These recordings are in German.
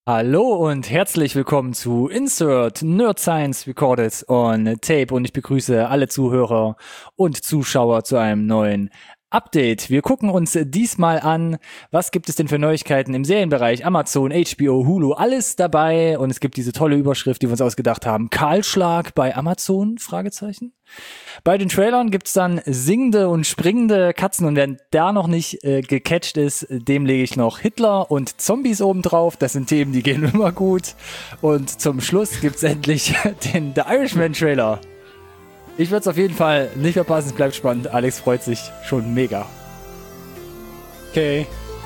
Hallo und herzlich willkommen zu Insert Nerd Science Recorded on Tape und ich begrüße alle Zuhörer und Zuschauer zu einem neuen Update. Wir gucken uns diesmal an, was gibt es denn für Neuigkeiten im Serienbereich, Amazon, HBO, Hulu, alles dabei und es gibt diese tolle Überschrift, die wir uns ausgedacht haben, Kahlschlag bei Amazon, Fragezeichen. Bei den Trailern gibt's dann singende und springende Katzen und wer da noch nicht gecatcht ist, dem lege ich noch Hitler und Zombies obendrauf. Das sind Themen, die gehen immer gut. Und zum Schluss gibt's endlich den The Irishman Trailer. Ich würde es auf jeden Fall nicht verpassen, es bleibt spannend. Alex freut sich schon mega. Okay.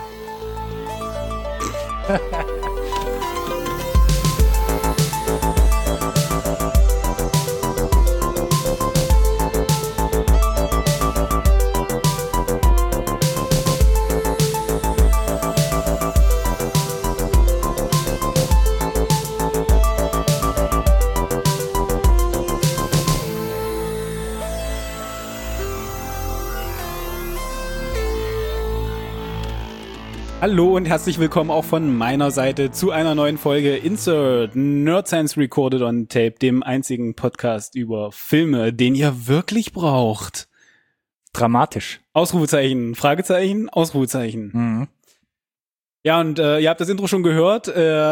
Hallo und herzlich willkommen auch von meiner Seite zu einer neuen Folge Insert Nerd Science Recorded on Tape, dem einzigen Podcast über Filme, den ihr wirklich braucht. Dramatisch. Ausrufezeichen, Fragezeichen, Ausrufezeichen. Mhm. Ja, und ihr habt das Intro schon gehört.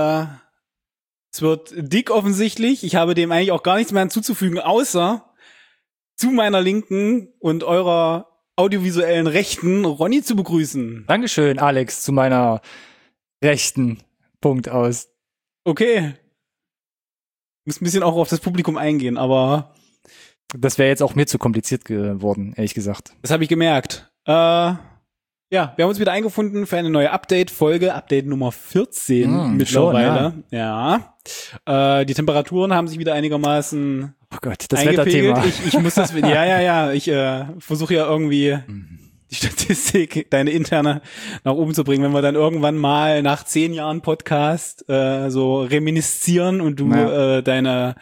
Es wird dick offensichtlich. Ich habe dem eigentlich auch gar nichts mehr hinzuzufügen, außer zu meiner Linken und eurer audiovisuellen Rechten Ronny zu begrüßen. Dankeschön, Alex, zu meiner rechten Punkt aus. Okay. Muss ein bisschen auch auf das Publikum eingehen, aber das wäre jetzt auch mir zu kompliziert geworden, ehrlich gesagt. das habe ich gemerkt. Ja, wir haben uns wieder eingefunden für eine neue Update-Folge, Update Nummer 14 mittlerweile. Schon, ja. Die Temperaturen haben sich wieder einigermaßen das eingepegelt. Wetterthema. Ich muss das, ja. Ich versuche ja irgendwie die Statistik, deine interne, nach oben zu bringen. Wenn wir dann irgendwann mal nach 10 Jahren Podcast so reminiszieren und du deine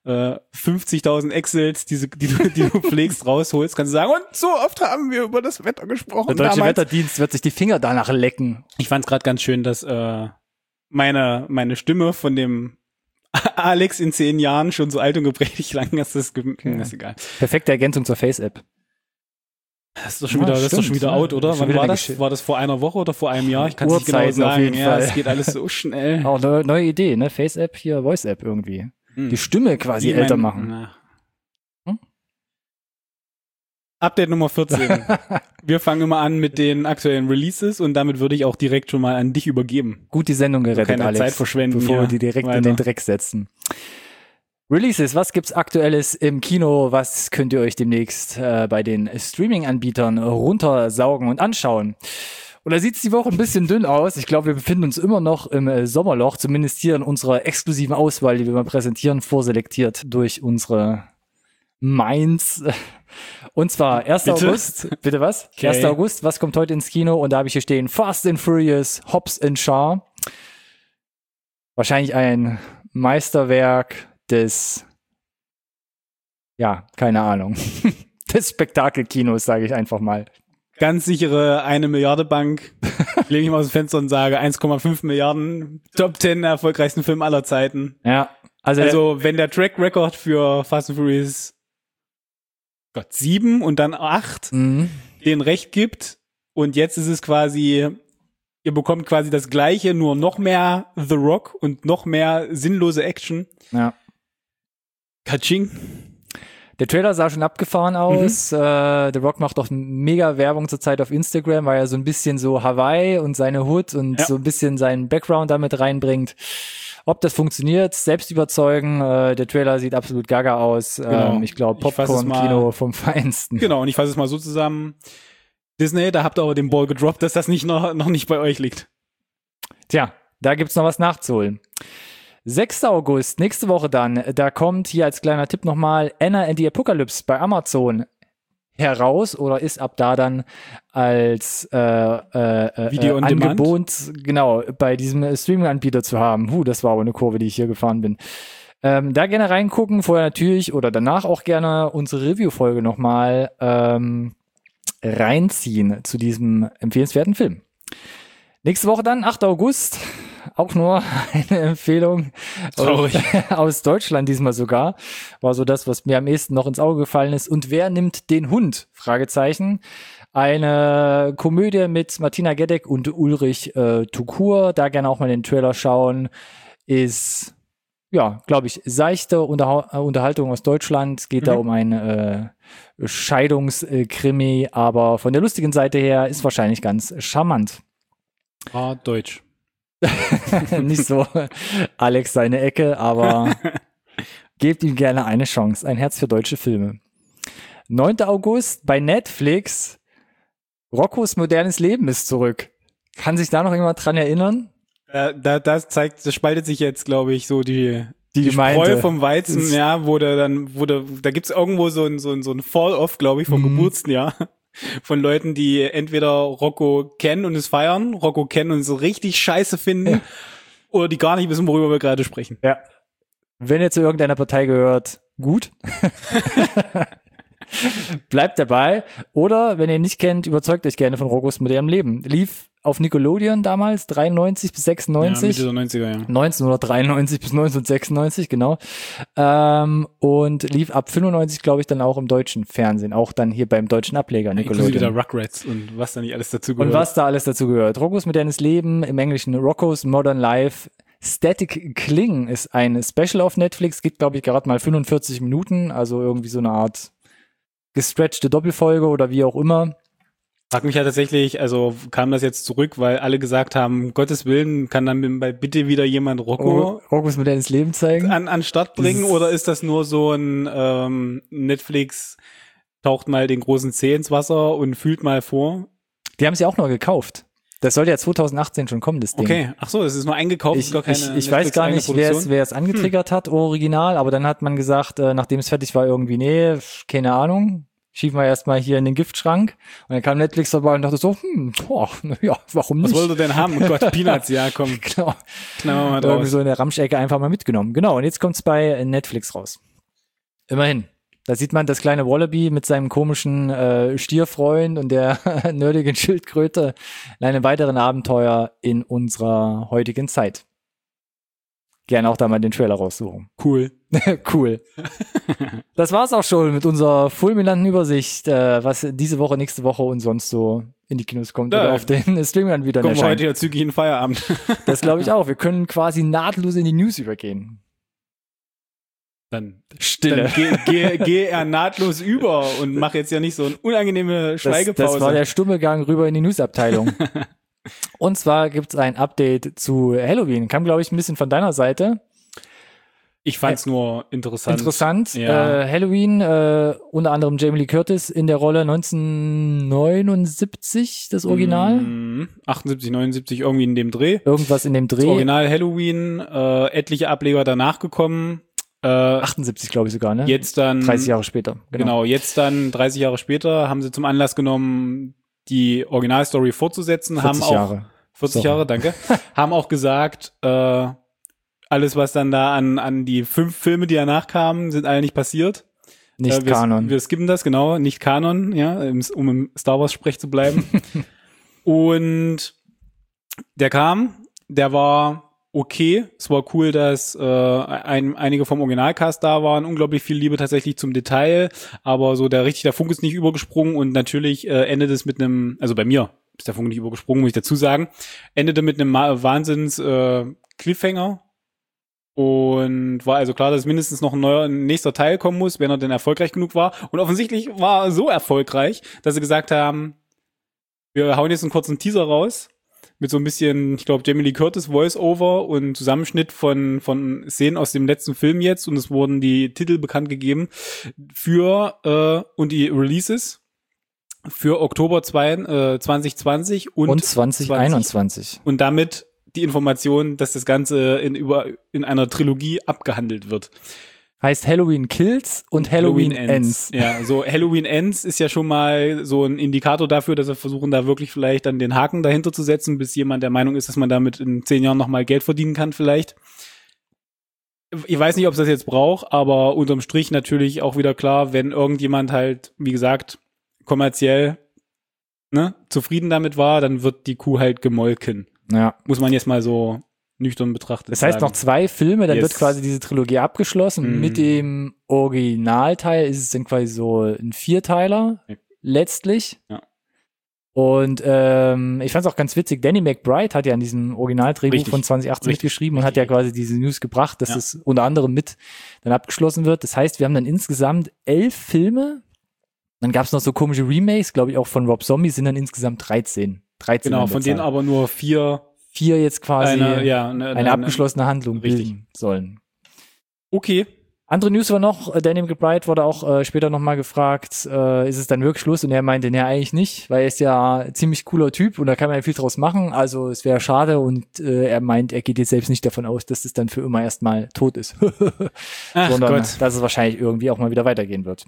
50.000 Excels, die du pflegst, rausholst, kannst du sagen, und so oft haben wir über das Wetter gesprochen. Der Deutsche damals. Wetterdienst wird sich die Finger danach lecken. Ich fand es gerade ganz schön, dass meine Stimme von dem Alex in 10 Jahren schon so alt und geprägt lang, dass das ist egal. Perfekte Ergänzung zur Face-App. Das ist doch schon wieder out, oder? Wann war das? War das vor einer Woche oder vor einem Jahr? Ich kann es nicht genau sagen. Auf jeden Fall. Es geht alles so schnell. Auch eine neue Idee, ne? Face-App, hier Voice-App irgendwie. Die Stimme quasi älter machen. Update Nummer 14. Wir fangen immer an mit den aktuellen Releases und damit würde ich auch direkt schon mal an dich übergeben. Gut die Sendung gerettet, keine Alex. Zeit verschwenden, bevor wir die direkt in den Dreck setzen. Releases, was gibt's Aktuelles im Kino? Was könnt ihr euch demnächst bei den Streaming-Anbietern runtersaugen und anschauen? Und da sieht's die Woche ein bisschen dünn aus. Ich glaube, wir befinden uns immer noch im Sommerloch, zumindest hier in unserer exklusiven Auswahl, die wir mal präsentieren, vorselektiert durch unsere Minds. Und zwar 1. August. Bitte was? Okay. 1. August, was kommt heute ins Kino? Und da habe ich hier stehen Fast and Furious, Hobbs and Shaw. Wahrscheinlich ein Meisterwerk des, ja, keine Ahnung, des Spektakelkinos, sage ich einfach mal. Ganz sichere 1 Milliarde Bank. Ich lege mich mal aus dem Fenster und sage 1,5 Milliarden. Top 10 erfolgreichsten Film aller Zeiten. Ja. Also wenn der Track Record für Fast and Furious 7 und dann 8 den recht gibt und jetzt ist es quasi, ihr bekommt quasi das Gleiche, nur noch mehr The Rock und noch mehr sinnlose Action. Ja. Katsching. Der Trailer sah schon abgefahren aus. The Rock macht doch mega Werbung zurzeit auf Instagram, weil er so ein bisschen so Hawaii und seine Hood und so ein bisschen seinen Background damit reinbringt. Ob das funktioniert, selbst überzeugen. Der Trailer sieht absolut gaga aus. Genau. Ich glaube, Popcorn-Kino vom Feinsten. Genau, und ich fasse es mal so zusammen. Disney, da habt ihr aber den Ball gedroppt, dass das nicht noch nicht bei euch liegt. Tja, da gibt's noch was nachzuholen. 6. August, nächste Woche dann, da kommt hier als kleiner Tipp nochmal Anna and the Apocalypse bei Amazon heraus oder ist ab da dann als Video on Angebot, genau, bei diesem Streaming-Anbieter zu haben. Das war aber eine Kurve, die ich hier gefahren bin. Da gerne reingucken, vorher natürlich oder danach auch gerne unsere Review-Folge nochmal reinziehen zu diesem empfehlenswerten Film. Nächste Woche dann, 8. August, auch nur eine Empfehlung aus Deutschland diesmal sogar. War so das, was mir am ehesten noch ins Auge gefallen ist. Und wer nimmt den Hund? Fragezeichen. Eine Komödie mit Martina Gedeck und Ulrich Tukur. Da gerne auch mal den Trailer schauen. Ist, ja, glaube ich, seichte Unterhaltung aus Deutschland. Es geht da um ein Scheidungskrimi, aber von der lustigen Seite her ist wahrscheinlich ganz charmant. Deutsch. Nicht so Alex seine Ecke, aber gebt ihm gerne eine Chance. Ein Herz für deutsche Filme. 9. August bei Netflix. Roccos modernes Leben ist zurück. Kann sich da noch jemand dran erinnern? Das spaltet sich jetzt, glaube ich, so die Gemeinde. Spreu vom Weizen, ja, da gibt's irgendwo so ein Fall-Off, glaube ich, vom Geburtsjahr von Leuten, die entweder Rocco kennen und es feiern, Rocco kennen und es so richtig scheiße finden, oder die gar nicht wissen, worüber wir gerade sprechen. Ja. Wenn ihr zu irgendeiner Partei gehört, gut. Bleibt dabei. Oder, wenn ihr ihn nicht kennt, überzeugt euch gerne von Roccos modernem Leben. Lief auf Nickelodeon damals, 93 bis 96. Ja, Mitte der 90er, ja. 1993 bis 1996, genau. Und lief ab 95, glaube ich, dann auch im deutschen Fernsehen. Auch dann hier beim deutschen Ableger Nickelodeon. Inklusive der Rugrats und was da nicht alles dazu gehört. Und was da alles dazu gehört. Roccos modernes Leben, im Englischen Roccos Modern Life. Static Kling ist ein Special auf Netflix, geht, glaube ich, gerade mal 45 Minuten, also irgendwie so eine Art gestretchte Doppelfolge oder wie auch immer. Frag mich ja tatsächlich, also kam das jetzt zurück, weil alle gesagt haben, um Gottes Willen, kann dann bitte wieder jemand Roccos modernes Leben zeigen? An Start bringen, oder ist das nur so ein Netflix taucht mal den großen Zeh ins Wasser und fühlt mal vor? Die haben sie auch noch gekauft. Das sollte ja 2018 schon kommen, das Ding. Okay, ach so, das ist nur eingekauft. Ich weiß gar nicht, wer es angetriggert hat, original, aber dann hat man gesagt, nachdem es fertig war, irgendwie, nee, keine Ahnung, schieben wir erstmal hier in den Giftschrank. Und dann kam Netflix dabei und dachte so, ja, warum nicht? Was wollt ihr denn haben? Oh Gott, Peanuts, ja, komm. Genau. Knallen wir mal drauf. Irgendwie so in der Ramschecke einfach mal mitgenommen. Genau, und jetzt kommt's bei Netflix raus. Immerhin. Da sieht man das kleine Wallaby mit seinem komischen Stierfreund und der nerdigen Schildkröte in einem weiteren Abenteuer in unserer heutigen Zeit. Gerne auch da mal den Trailer raussuchen. Cool. Cool. Das war's auch schon mit unserer fulminanten Übersicht, was diese Woche, nächste Woche und sonst so in die Kinos kommt oder auf den Streamern-Anbietern erscheint. Kommen wir heute ja zügig in den Feierabend. Das glaube ich auch. Wir können quasi nahtlos in die News übergehen. Dann Stille. Dann geh er nahtlos über und mach jetzt ja nicht so eine unangenehme Schweigepause. Das war der stumme Gang rüber in die Newsabteilung. Und zwar gibt's ein Update zu Halloween. Kam, glaube ich, ein bisschen von deiner Seite. Ich fand's nur interessant. Interessant. Ja. Halloween, unter anderem Jamie Lee Curtis in der Rolle 1979, das Original. 78, 79, irgendwie in dem Dreh. Irgendwas in dem Dreh. Das Original Halloween, etliche Ableger danach gekommen. 78, glaube ich sogar, ne? Jetzt dann 30 Jahre später. Genau, jetzt dann 30 Jahre später haben sie zum Anlass genommen, die Originalstory fortzusetzen. 40 Jahre. 40 Jahre, danke. Haben auch gesagt, alles, was dann da an die 5 Filme, die danach kamen, sind alle nicht passiert. Nicht Kanon. Wir skippen das, genau, nicht Kanon, ja, um im Star Wars-Sprech zu bleiben. Und der war okay. Es war cool, dass einige vom Originalcast da waren. Unglaublich viel Liebe tatsächlich zum Detail. Aber so der Funke ist nicht übergesprungen. Und natürlich endet es mit einem, also bei mir ist der Funke nicht übergesprungen, muss ich dazu sagen, endete mit einem Wahnsinns Cliffhanger. Und war also klar, dass mindestens noch ein nächster Teil kommen muss, wenn er denn erfolgreich genug war. Und offensichtlich war er so erfolgreich, dass sie gesagt haben, wir hauen jetzt einen kurzen Teaser raus. Mit so ein bisschen, ich glaube, Jamie Lee Curtis Voice-Over und Zusammenschnitt von Szenen aus dem letzten Film jetzt. Und es wurden die Titel bekannt gegeben und die Releases für Oktober 2020 und 2021. Und damit die Information, dass das Ganze in einer Trilogie abgehandelt wird. Heißt Halloween Kills und Halloween Ends. Ja, so Halloween Ends ist ja schon mal so ein Indikator dafür, dass wir versuchen, da wirklich vielleicht dann den Haken dahinter zu setzen, bis jemand der Meinung ist, dass man damit in 10 Jahren nochmal Geld verdienen kann vielleicht. Ich weiß nicht, ob es das jetzt braucht, aber unterm Strich natürlich auch wieder klar, wenn irgendjemand halt, wie gesagt, kommerziell zufrieden damit war, dann wird die Kuh halt gemolken. Ja. Muss man jetzt mal so nüchtern betrachtet. Das heißt sagen. noch 2 Filme, dann Yes. wird quasi diese Trilogie abgeschlossen. Mit dem Originalteil ist es dann quasi so ein 4-Teiler, letztlich. Ja. Und ich fand es auch ganz witzig, Danny McBride hat ja an diesem Originaldrehbuch Richtig. von 2018 mitgeschrieben und hat ja quasi diese News gebracht, dass es unter anderem mit dann abgeschlossen wird. Das heißt, wir haben dann insgesamt 11 Filme. Dann gab es noch so komische Remakes, glaube ich auch von Rob Zombie, sind dann insgesamt 13. 13 Genau, an der von denen Zahl. aber nur 4 jetzt quasi eine abgeschlossene Handlung richtig. bilden sollen. Okay. Andere News war noch, Danny McBride wurde auch später nochmal gefragt, ist es dann wirklich Schluss? Und er meinte, nee, eigentlich nicht, weil er ist ja ein ziemlich cooler Typ und da kann man ja viel draus machen, also es wäre schade und er meint, er geht jetzt selbst nicht davon aus, dass es dann für immer erstmal tot ist. Ach sondern Gott. dass es wahrscheinlich irgendwie auch mal wieder weitergehen wird.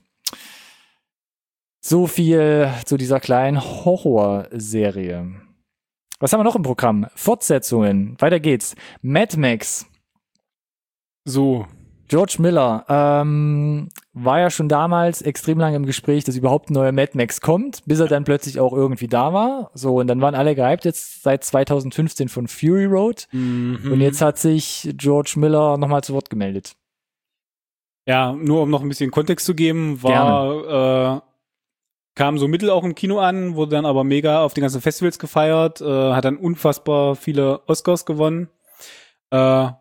So viel zu dieser kleinen Horrorserie. Was haben wir noch im Programm? Fortsetzungen. Weiter geht's. Mad Max. So. George Miller war ja schon damals extrem lange im Gespräch, dass überhaupt ein neuer Mad Max kommt, bis er dann plötzlich auch irgendwie da war. So, und dann waren alle gehypt jetzt seit 2015 von Fury Road. Und jetzt hat sich George Miller nochmal zu Wort gemeldet. Ja, nur um noch ein bisschen Kontext zu geben, kam so mittel auch im Kino an, wurde dann aber mega auf den ganzen Festivals gefeiert, hat dann unfassbar viele Oscars gewonnen. Nach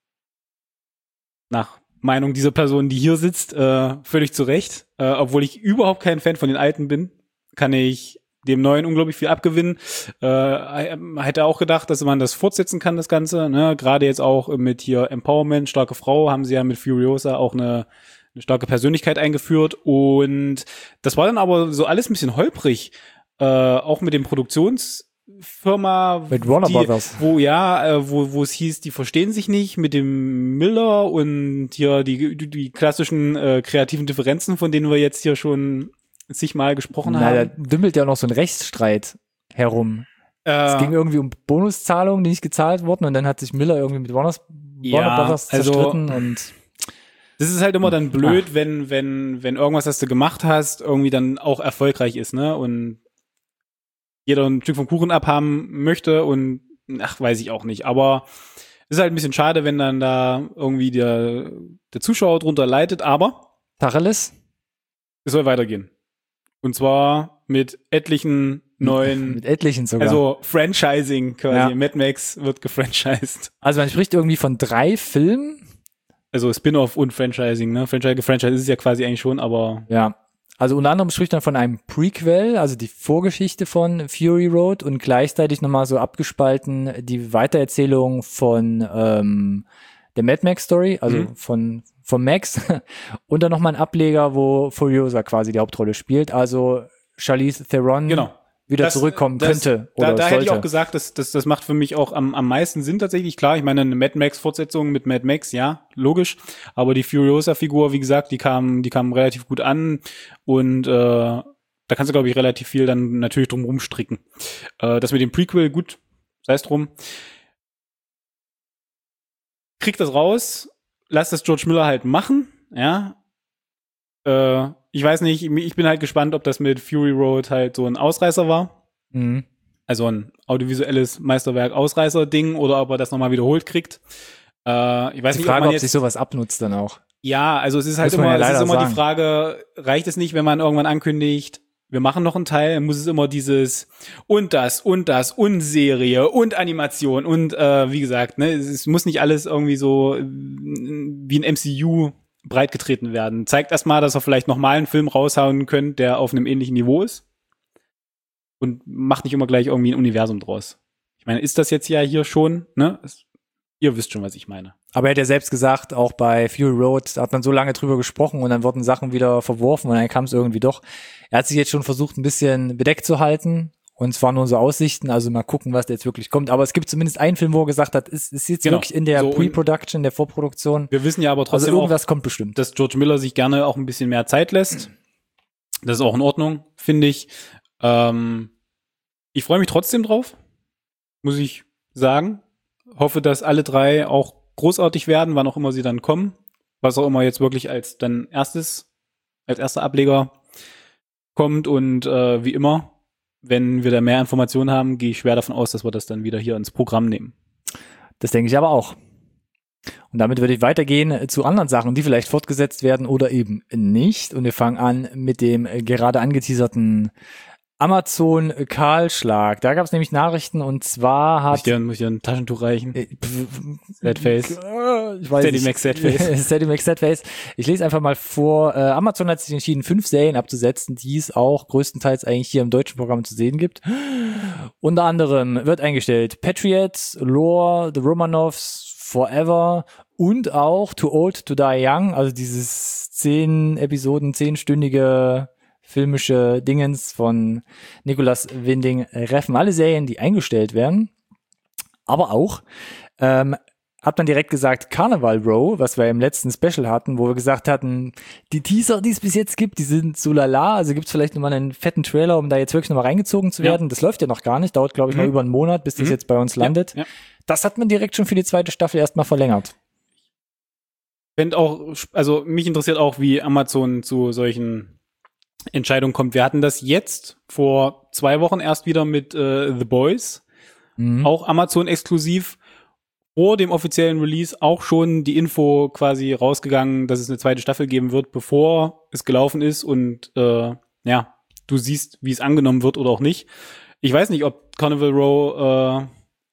Meinung dieser Person, die hier sitzt, völlig zu Recht. Obwohl ich überhaupt kein Fan von den Alten bin, kann ich dem Neuen unglaublich viel abgewinnen. Hätte auch gedacht, dass man das fortsetzen kann, das Ganze. Ne? Gerade jetzt auch mit hier Empowerment, starke Frau, haben sie ja mit Furiosa auch eine starke Persönlichkeit eingeführt. Und das war dann aber so alles ein bisschen holprig. Auch mit dem Produktionsfirma, Mit Warner Brothers. wo es hieß, die verstehen sich nicht mit dem Miller und hier die klassischen kreativen Differenzen, von denen wir jetzt hier schon zigmal gesprochen Da haben. dümmelt ja noch so ein Rechtsstreit herum. Es ging irgendwie um Bonuszahlungen, die nicht gezahlt wurden und dann hat sich Miller irgendwie mit Warner Brothers zerstritten und das ist halt immer dann blöd, wenn irgendwas, das du gemacht hast, irgendwie dann auch erfolgreich ist, ne? Und jeder ein Stück vom Kuchen abhaben möchte und weiß ich auch nicht. Aber es ist halt ein bisschen schade, wenn dann da irgendwie der Zuschauer drunter leidet, aber Tacheles? es soll weitergehen. Und zwar mit etlichen neuen, mit etlichen sogar. also Franchising quasi. Ja. Mad Max wird gefranchised. Also man spricht irgendwie von 3 Filmen. Also Spin-off und Franchising, ne? Franchise ist es ja quasi eigentlich schon, aber Ja. Also unter anderem spricht man von einem Prequel, also die Vorgeschichte von Fury Road und gleichzeitig nochmal so abgespalten die Weitererzählung von der Mad Max Story, also von Max und dann nochmal ein Ableger, wo Furiosa quasi die Hauptrolle spielt, also Charlize Theron wieder zurückkommen könnte oder da sollte. hätte ich auch gesagt, das macht für mich auch am meisten Sinn tatsächlich. Klar, ich meine, eine Mad Max-Fortsetzung mit Mad Max, ja, logisch. Aber die Furiosa-Figur, wie gesagt, die kam relativ gut an und da kannst du, glaube ich, relativ viel dann natürlich drum rumstricken. Das mit dem Prequel, gut, sei es drum. Krieg das raus, lass das George Miller halt machen, ja. Ich weiß nicht, ich bin halt gespannt, ob das mit Fury Road halt so ein Ausreißer war. Mhm. Also ein audiovisuelles Meisterwerk-Ausreißer-Ding oder ob er das nochmal wiederholt kriegt. Ich weiß Die nicht, Frage, ob ob man sich sowas abnutzt dann auch. Ja, also es ist halt Muss man immer, ja es ist leider immer die sagen. Frage, reicht es nicht, wenn man irgendwann ankündigt, wir machen noch einen Teil, dann muss es immer dieses und das und Serie und Animation und wie gesagt, ne, es muss nicht alles irgendwie so wie ein MCU breitgetreten werden. Zeigt erstmal, dass ihr vielleicht nochmal einen Film raushauen könnt, der auf einem ähnlichen Niveau ist. Und macht nicht immer gleich irgendwie ein Universum draus. Ich meine, ist das jetzt ja hier schon, ne? Ihr wisst schon, was ich meine. Aber er hat ja selbst gesagt, auch bei Fury Road hat man so lange drüber gesprochen und dann wurden Sachen wieder verworfen und dann kam es irgendwie doch. Er hat sich jetzt schon versucht, ein bisschen bedeckt zu halten und es waren nur so Aussichten, also mal gucken, was da jetzt wirklich kommt. Aber es gibt zumindest einen Film, wo er gesagt hat, ist jetzt wirklich in der Pre-Production, der Vorproduktion. Wir wissen ja aber trotzdem also irgendwas kommt bestimmt. Dass George Miller sich gerne auch ein bisschen mehr Zeit lässt. Das ist auch in Ordnung, finde ich. Ich freue mich trotzdem drauf, muss ich sagen. Hoffe, dass alle 3 auch großartig werden, wann auch immer sie dann kommen. Was auch immer jetzt wirklich als erster Ableger kommt. Und wie immer, wenn wir da mehr Informationen haben, gehe ich schwer davon aus, dass wir das dann wieder hier ins Programm nehmen. Das denke ich aber auch. Und damit würde ich weitergehen zu anderen Sachen, die vielleicht fortgesetzt werden oder eben nicht. Und wir fangen an mit dem gerade angeteaserten Amazon-Kahlschlag. Da gab es nämlich Nachrichten und zwar hat... Muss ich dir ein Taschentuch reichen? Sadface. Ich weiß Steady Mac Sadface. Steady Mac Sadface. Ich lese einfach mal vor. Amazon hat sich entschieden, 5 Serien abzusetzen, die es auch größtenteils eigentlich hier im deutschen Programm zu sehen gibt. Unter anderem wird eingestellt Patriots, Lore, The Romanovs, Forever und auch Too Old to Die Young, also dieses 10-stündige filmische Dingens von Nicolas Winding Refn. Alle Serien, die eingestellt werden. Aber auch hat man direkt gesagt, Carnival Row, was wir im letzten Special hatten, wo wir gesagt hatten, die Teaser, die es bis jetzt gibt, die sind so lala, also gibt's vielleicht nochmal einen fetten Trailer, um da jetzt wirklich nochmal reingezogen zu werden. Das läuft ja noch gar nicht, dauert glaube ich noch über einen Monat, bis das jetzt bei uns landet. Ja. Das hat man direkt schon für die zweite Staffel erstmal verlängert. Also mich interessiert auch, wie Amazon zu solchen Entscheidungen kommt. Wir hatten das jetzt vor 2 Wochen erst wieder mit The Boys, auch Amazon exklusiv. Vor dem offiziellen Release auch schon die Info quasi rausgegangen, dass es eine zweite Staffel geben wird, bevor es gelaufen ist und du siehst, wie es angenommen wird oder auch nicht. Ich weiß nicht, ob Carnival Row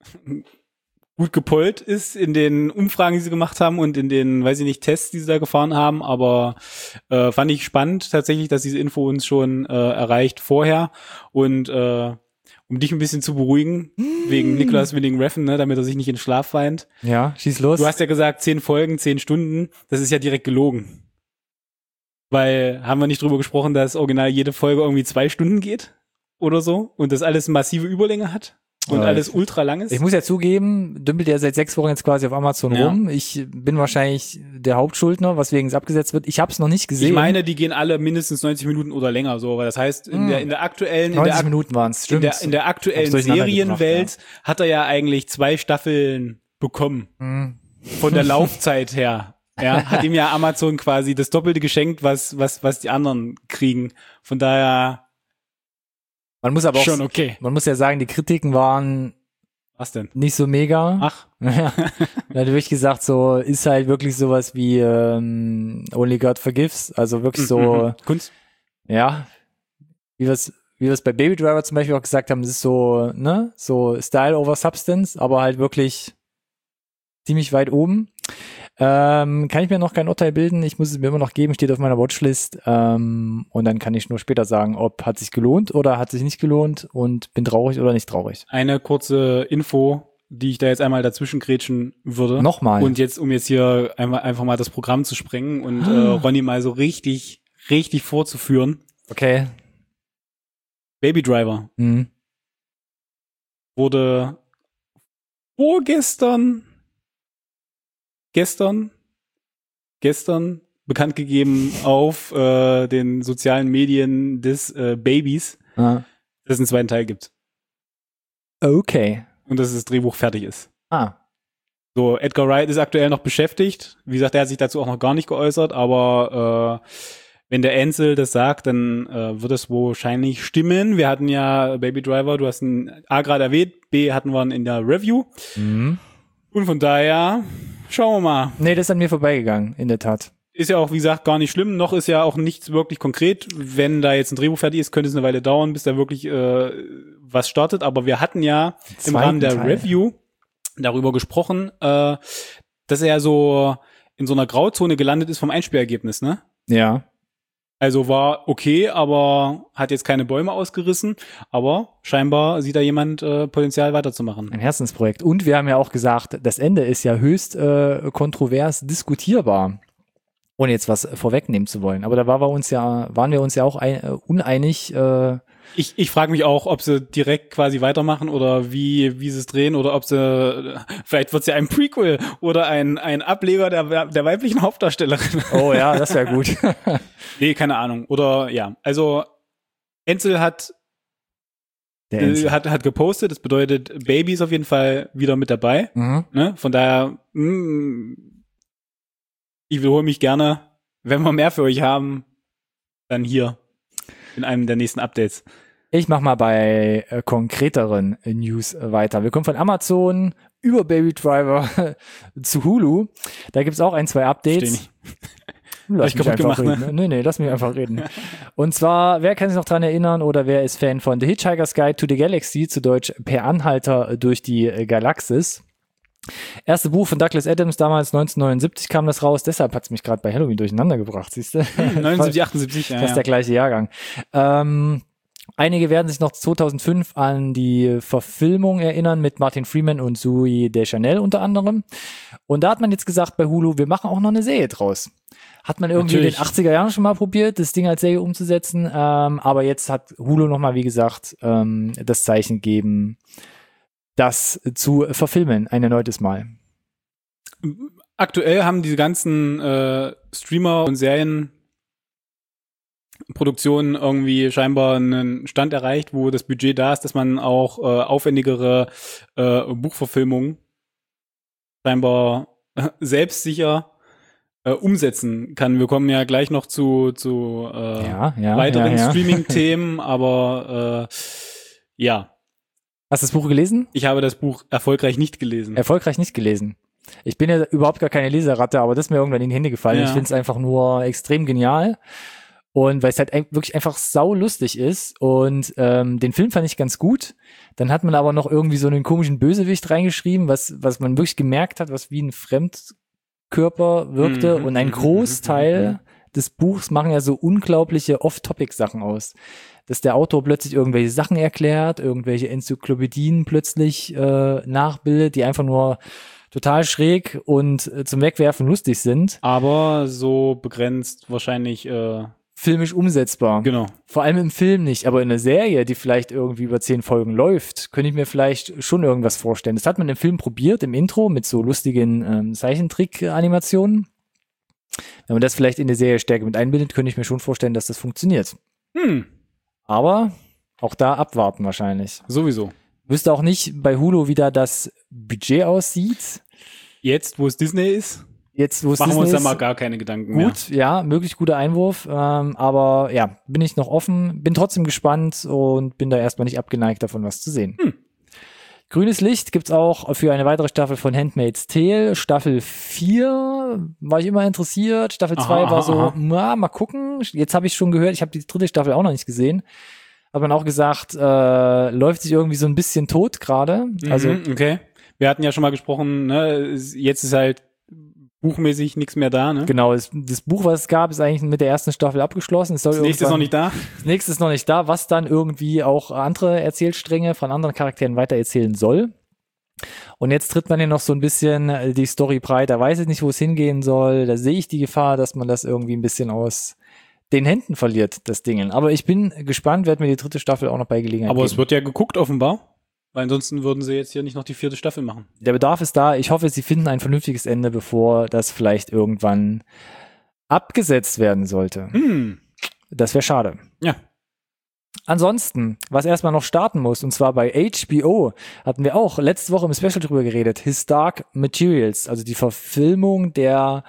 gut gepollt ist in den Umfragen, die sie gemacht haben und in den, weiß ich nicht, Tests, die sie da gefahren haben, aber fand ich spannend tatsächlich, dass diese Info uns schon erreicht vorher und um dich ein bisschen zu beruhigen, wegen Nicolas Winding Refn, ne, damit er sich nicht in Schlaf weint. Ja, schieß los. Du hast ja gesagt, 10 Folgen, 10 Stunden, das ist ja direkt gelogen. Weil, haben wir nicht drüber gesprochen, dass original jede Folge irgendwie 2 Stunden geht? Oder so? Und das alles massive Überlänge hat? Und alles ultra lang ist? Ich muss ja zugeben, dümpelt ja seit 6 Wochen jetzt quasi auf Amazon rum. Ich bin wahrscheinlich der Hauptschuldner, weswegen es abgesetzt wird. Ich habe es noch nicht gesehen. Ich meine, die gehen alle mindestens 90 Minuten oder länger, so, weil das heißt, in der aktuellen, 90 Minuten waren's, stimmt. In der aktuellen Serienwelt hat er ja eigentlich 2 Staffeln bekommen. Von der Laufzeit her. Ja, hat ihm ja Amazon quasi das Doppelte geschenkt, was die anderen kriegen. Von daher, man muss aber auch, schon okay. Man muss ja sagen, die Kritiken waren was denn? Nicht so mega. Ach. Ja. Da hatte ich gesagt, so ist halt wirklich sowas wie Only God Forgives, also wirklich so Kunst. Ja, wie wir es bei Baby Driver zum Beispiel auch gesagt haben, es ist so, ne, so Style over Substance, aber halt wirklich ziemlich weit oben. Kann ich mir noch kein Urteil bilden, ich muss es mir immer noch geben, steht auf meiner Watchlist und dann kann ich nur später sagen, ob hat sich gelohnt oder hat sich nicht gelohnt und bin traurig oder nicht traurig. Eine kurze Info, die ich da jetzt einmal dazwischen grätschen würde. Nochmal. Und jetzt, um jetzt hier einfach mal das Programm zu sprengen und Ronny mal so richtig vorzuführen. Okay. Baby Driver wurde gestern bekannt gegeben auf den sozialen Medien des Babys, dass es einen zweiten Teil gibt. Okay. Und dass das Drehbuch fertig ist. So, Edgar Wright ist aktuell noch beschäftigt. Wie gesagt, er hat sich dazu auch noch gar nicht geäußert, aber wenn der Ansel das sagt, dann wird es wahrscheinlich stimmen. Wir hatten ja Baby Driver, du hast ihn A gerade erwähnt, B hatten wir ihn in der Review. Und von daher schauen wir mal. Nee, das ist an mir vorbeigegangen, in der Tat. Ist ja auch, wie gesagt, gar nicht schlimm. Noch ist ja auch nichts wirklich konkret. Wenn da jetzt ein Drehbuch fertig ist, könnte es eine Weile dauern, bis da wirklich was startet. Aber wir hatten ja im Rahmen der Review darüber gesprochen, dass er so in so einer Grauzone gelandet ist vom Einspielergebnis, ne? Ja. Also war okay, aber hat jetzt keine Bäume ausgerissen. Aber scheinbar sieht da jemand Potenzial weiterzumachen. Ein Herzensprojekt. Und wir haben ja auch gesagt, das Ende ist ja höchst kontrovers diskutierbar. Ohne jetzt was vorwegnehmen zu wollen. Aber da waren wir uns ja auch uneinig. Ich frage mich auch, ob sie direkt quasi weitermachen oder wie sie es drehen oder ob sie, vielleicht wird es ja ein Prequel oder ein Ableger der weiblichen Hauptdarstellerin. Oh ja, das wäre gut. Nee, keine Ahnung. Oder ja, also Ansel hat gepostet, das bedeutet, Baby ist auf jeden Fall wieder mit dabei. Ne? Von daher, ich wiederhole mich gerne, wenn wir mehr für euch haben, dann hier in einem der nächsten Updates. Ich mach mal bei konkreteren News weiter. Wir kommen von Amazon über Baby Driver zu Hulu. Da gibt's auch 2 Updates. Lass mich einfach reden. Ne? Nee, lass mich einfach reden. Und zwar, wer kann sich noch dran erinnern oder wer ist Fan von The Hitchhiker's Guide to the Galaxy, zu Deutsch Per Anhalter durch die Galaxis? Erste Buch von Douglas Adams, damals 1979 kam das raus, deshalb hat's mich gerade bei Halloween durcheinander gebracht, siehst du? 79, 78, ja. Das ist der gleiche Jahrgang. Einige werden sich noch 2005 an die Verfilmung erinnern mit Martin Freeman und Zooey Deschanel unter anderem. Und da hat man jetzt gesagt bei Hulu, wir machen auch noch eine Serie draus. Hat man irgendwie in den 80er Jahren schon mal probiert, das Ding als Serie umzusetzen, aber jetzt hat Hulu nochmal, wie gesagt, das Zeichen gegeben, das zu verfilmen, ein erneutes Mal. Aktuell haben diese ganzen Streamer und Serienproduktionen irgendwie scheinbar einen Stand erreicht, wo das Budget da ist, dass man auch aufwendigere Buchverfilmungen scheinbar selbstsicher umsetzen kann. Wir kommen ja gleich noch zu weiteren Streaming-Themen, aber ja. Hast du das Buch gelesen? Ich habe das Buch erfolgreich nicht gelesen. Erfolgreich nicht gelesen. Ich bin ja überhaupt gar keine Leseratte, aber das ist mir irgendwann in die Hände gefallen. Ja. Ich finde es einfach nur extrem genial. Und weil es halt wirklich einfach sau lustig ist. Und den Film fand ich ganz gut. Dann hat man aber noch irgendwie so einen komischen Bösewicht reingeschrieben, was man wirklich gemerkt hat, was wie ein Fremdkörper wirkte. Und ein Großteil des Buchs machen ja so unglaubliche Off-Topic-Sachen aus. Dass der Autor plötzlich irgendwelche Sachen erklärt, irgendwelche Enzyklopädien plötzlich nachbildet, die einfach nur total schräg und zum Wegwerfen lustig sind. Aber so begrenzt wahrscheinlich filmisch umsetzbar. Genau. Vor allem im Film nicht, aber in einer Serie, die vielleicht irgendwie über 10 Folgen läuft, könnte ich mir vielleicht schon irgendwas vorstellen. Das hat man im Film probiert, im Intro, mit so lustigen Zeichentrick-Animationen. Wenn man das vielleicht in die Serie stärker mit einbindet, könnte ich mir schon vorstellen, dass das funktioniert. Aber auch da abwarten wahrscheinlich. Sowieso. Wüsste auch nicht bei Hulu, wie da das Budget aussieht. Jetzt, wo es Disney ist? Jetzt, wo es machen Disney wir uns ist, da mal gar keine Gedanken mehr. Gut, ja, möglich guter Einwurf. Aber ja, bin ich noch offen, bin trotzdem gespannt und bin da erstmal nicht abgeneigt davon, was zu sehen. Grünes Licht gibt's auch für eine weitere Staffel von Handmaid's Tale. Staffel 4 war ich immer interessiert. Staffel 2 war so, mal gucken. Jetzt habe ich schon gehört, ich habe die 3. Staffel auch noch nicht gesehen. Hat man auch gesagt, läuft sich irgendwie so ein bisschen tot gerade. Also okay. Wir hatten ja schon mal gesprochen, ne? Jetzt ist halt buchmäßig nichts mehr da, ne? Genau, das Buch, was es gab, ist eigentlich mit der ersten Staffel abgeschlossen. Das nächste ist noch nicht da. Das nächste ist noch nicht da, was dann irgendwie auch andere Erzählstränge von anderen Charakteren weitererzählen soll. Und jetzt tritt man ja noch so ein bisschen die Story breit. Da weiß ich nicht, wo es hingehen soll. Da sehe ich die Gefahr, dass man das irgendwie ein bisschen aus den Händen verliert, das Ding. Aber ich bin gespannt, werde mir die 3. Staffel auch noch bei Gelegenheit Aber geben. es wird ja geguckt offenbar. Weil ansonsten würden sie jetzt hier nicht noch die 4. Staffel machen. Der Bedarf ist da. Ich hoffe, sie finden ein vernünftiges Ende, bevor das vielleicht irgendwann abgesetzt werden sollte. Das wäre schade. Ja. Ansonsten, was erstmal noch starten muss, und zwar bei HBO, hatten wir auch letzte Woche im Special drüber geredet, His Dark Materials, also die Verfilmung der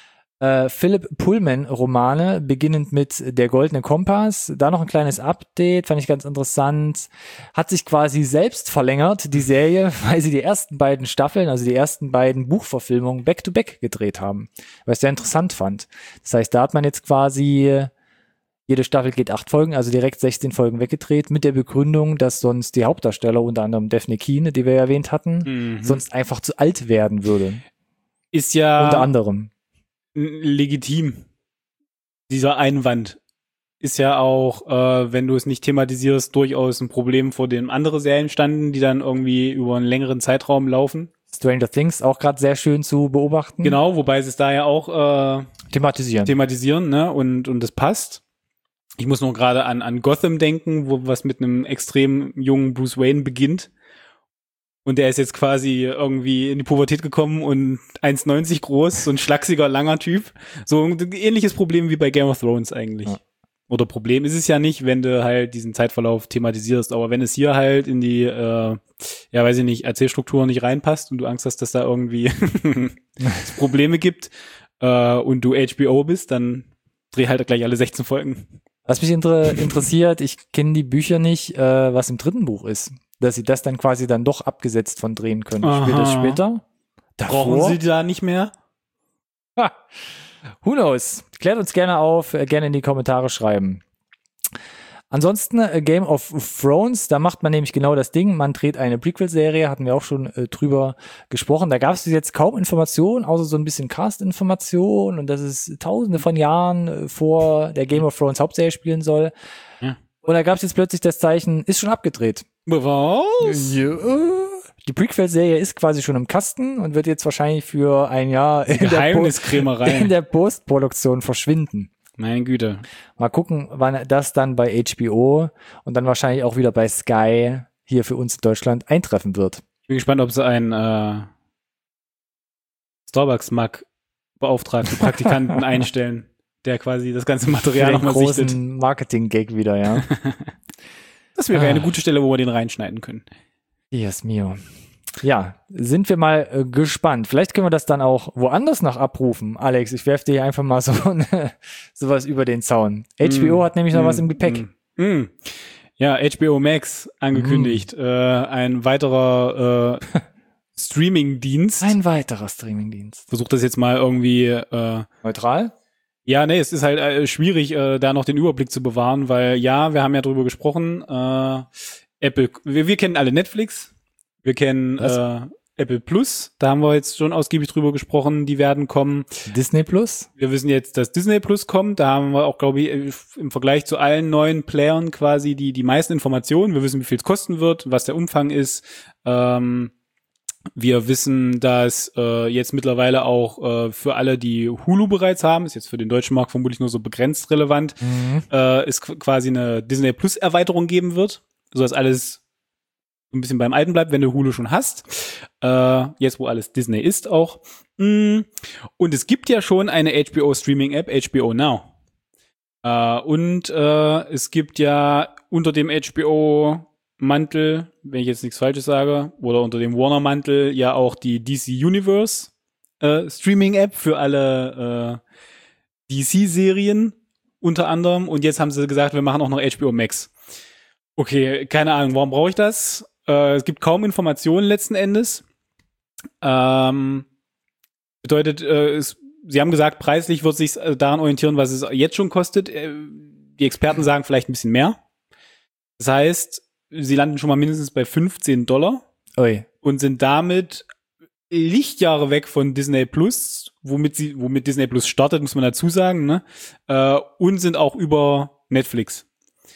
Philip Pullman-Romane, beginnend mit Der Goldene Kompass. Da noch ein kleines Update, fand ich ganz interessant. Hat sich quasi selbst verlängert, die Serie, weil sie die ersten beiden Staffeln, also die ersten beiden Buchverfilmungen back-to-back gedreht haben. Was ich sehr interessant fand. Das heißt, da hat man jetzt quasi, jede Staffel geht 8 Folgen, also direkt 16 Folgen weggedreht, mit der Begründung, dass sonst die Hauptdarsteller, unter anderem Daphne Keane, die wir ja erwähnt hatten, sonst einfach zu alt werden würde. Ist ja unter anderem legitim. Dieser Einwand ist ja auch, wenn du es nicht thematisierst, durchaus ein Problem, vor dem andere Serien standen, die dann irgendwie über einen längeren Zeitraum laufen. Stranger Things auch gerade sehr schön zu beobachten. Genau, wobei sie es da ja auch thematisieren, ne? Und das passt. Ich muss noch gerade an Gotham denken, wo was mit einem extrem jungen Bruce Wayne beginnt. Und der ist jetzt quasi irgendwie in die Pubertät gekommen und 1,90 groß, so ein schlachsiger, langer Typ. So ein ähnliches Problem wie bei Game of Thrones eigentlich. Ja. Oder Problem ist es ja nicht, wenn du halt diesen Zeitverlauf thematisierst. Aber wenn es hier halt in die, weiß ich nicht, Erzählstruktur nicht reinpasst und du Angst hast, dass da irgendwie Probleme gibt und du HBO bist, dann dreh halt gleich alle 16 Folgen. Was mich interessiert, ich kenne die Bücher nicht, was im dritten Buch ist. Dass sie das dann quasi dann doch abgesetzt von drehen können. Spielt das später? Brauchen sie da nicht mehr? Ha. Who knows? Klärt uns gerne auf, gerne in die Kommentare schreiben. Ansonsten Game of Thrones, da macht man nämlich genau das Ding, man dreht eine Prequel-Serie, hatten wir auch schon drüber gesprochen, da gab es jetzt kaum Informationen, außer so ein bisschen Cast-Informationen und dass es tausende von Jahren vor der Game of Thrones Hauptserie spielen soll. Ja. Und da gab es jetzt plötzlich das Zeichen, ist schon abgedreht. Was? Ja. Die Prequel-Serie ist quasi schon im Kasten und wird jetzt wahrscheinlich für ein Jahr in der Postproduktion verschwinden. Meine Güte. Mal gucken, wann das dann bei HBO und dann wahrscheinlich auch wieder bei Sky hier für uns in Deutschland eintreffen wird. Ich bin gespannt, ob sie einen Starbucks-Mug beauftragten Praktikanten einstellen, der quasi das ganze Material nochmal sichtet. Großen Marketing-Gag wieder, ja. Das wäre eine gute Stelle, wo wir den reinschneiden können. Dios mio. Ja, sind wir mal gespannt. Vielleicht können wir das dann auch woanders noch abrufen. Alex, ich werfe dir hier einfach mal sowas über den Zaun. HBO hat nämlich noch was im Gepäck. Ja, HBO Max angekündigt. Ein weiterer Streaming-Dienst. Ein weiterer Streaming-Dienst. Versuch das jetzt mal irgendwie neutral? Ja, nee, es ist halt schwierig, da noch den Überblick zu bewahren, weil ja, wir haben ja drüber gesprochen, Apple, wir kennen alle Netflix. Wir kennen Apple Plus, da haben wir jetzt schon ausgiebig drüber gesprochen, die werden kommen. Disney Plus? Wir wissen jetzt, dass Disney Plus kommt, da haben wir auch, glaube ich, im Vergleich zu allen neuen Playern quasi die meisten Informationen. Wir wissen, wie viel es kosten wird, was der Umfang ist. Wir wissen, dass jetzt mittlerweile auch für alle, die Hulu bereits haben, ist jetzt für den deutschen Markt vermutlich nur so begrenzt relevant, es quasi eine Disney Plus Erweiterung geben wird, sodass alles ein bisschen beim Alten bleibt, wenn du Hulu schon hast. Jetzt, wo alles Disney ist auch. Und es gibt ja schon eine HBO-Streaming-App, HBO Now. Und es gibt ja unter dem HBO-Mantel, wenn ich jetzt nichts Falsches sage, oder unter dem Warner-Mantel ja auch die DC Universe Streaming-App für alle DC-Serien unter anderem. Und jetzt haben sie gesagt, wir machen auch noch HBO Max. Okay, keine Ahnung, warum brauche ich das? Es gibt kaum Informationen letzten Endes. Bedeutet, sie haben gesagt, preislich wird sich daran orientieren, was es jetzt schon kostet. Die Experten sagen vielleicht ein bisschen mehr. Das heißt, sie landen schon mal mindestens bei $15 und sind damit Lichtjahre weg von Disney Plus, womit Disney Plus startet, muss man dazu sagen, ne? Und sind auch über Netflix.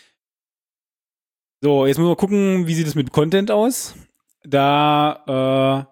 So, jetzt müssen wir gucken, wie sieht es mit Content aus. Da,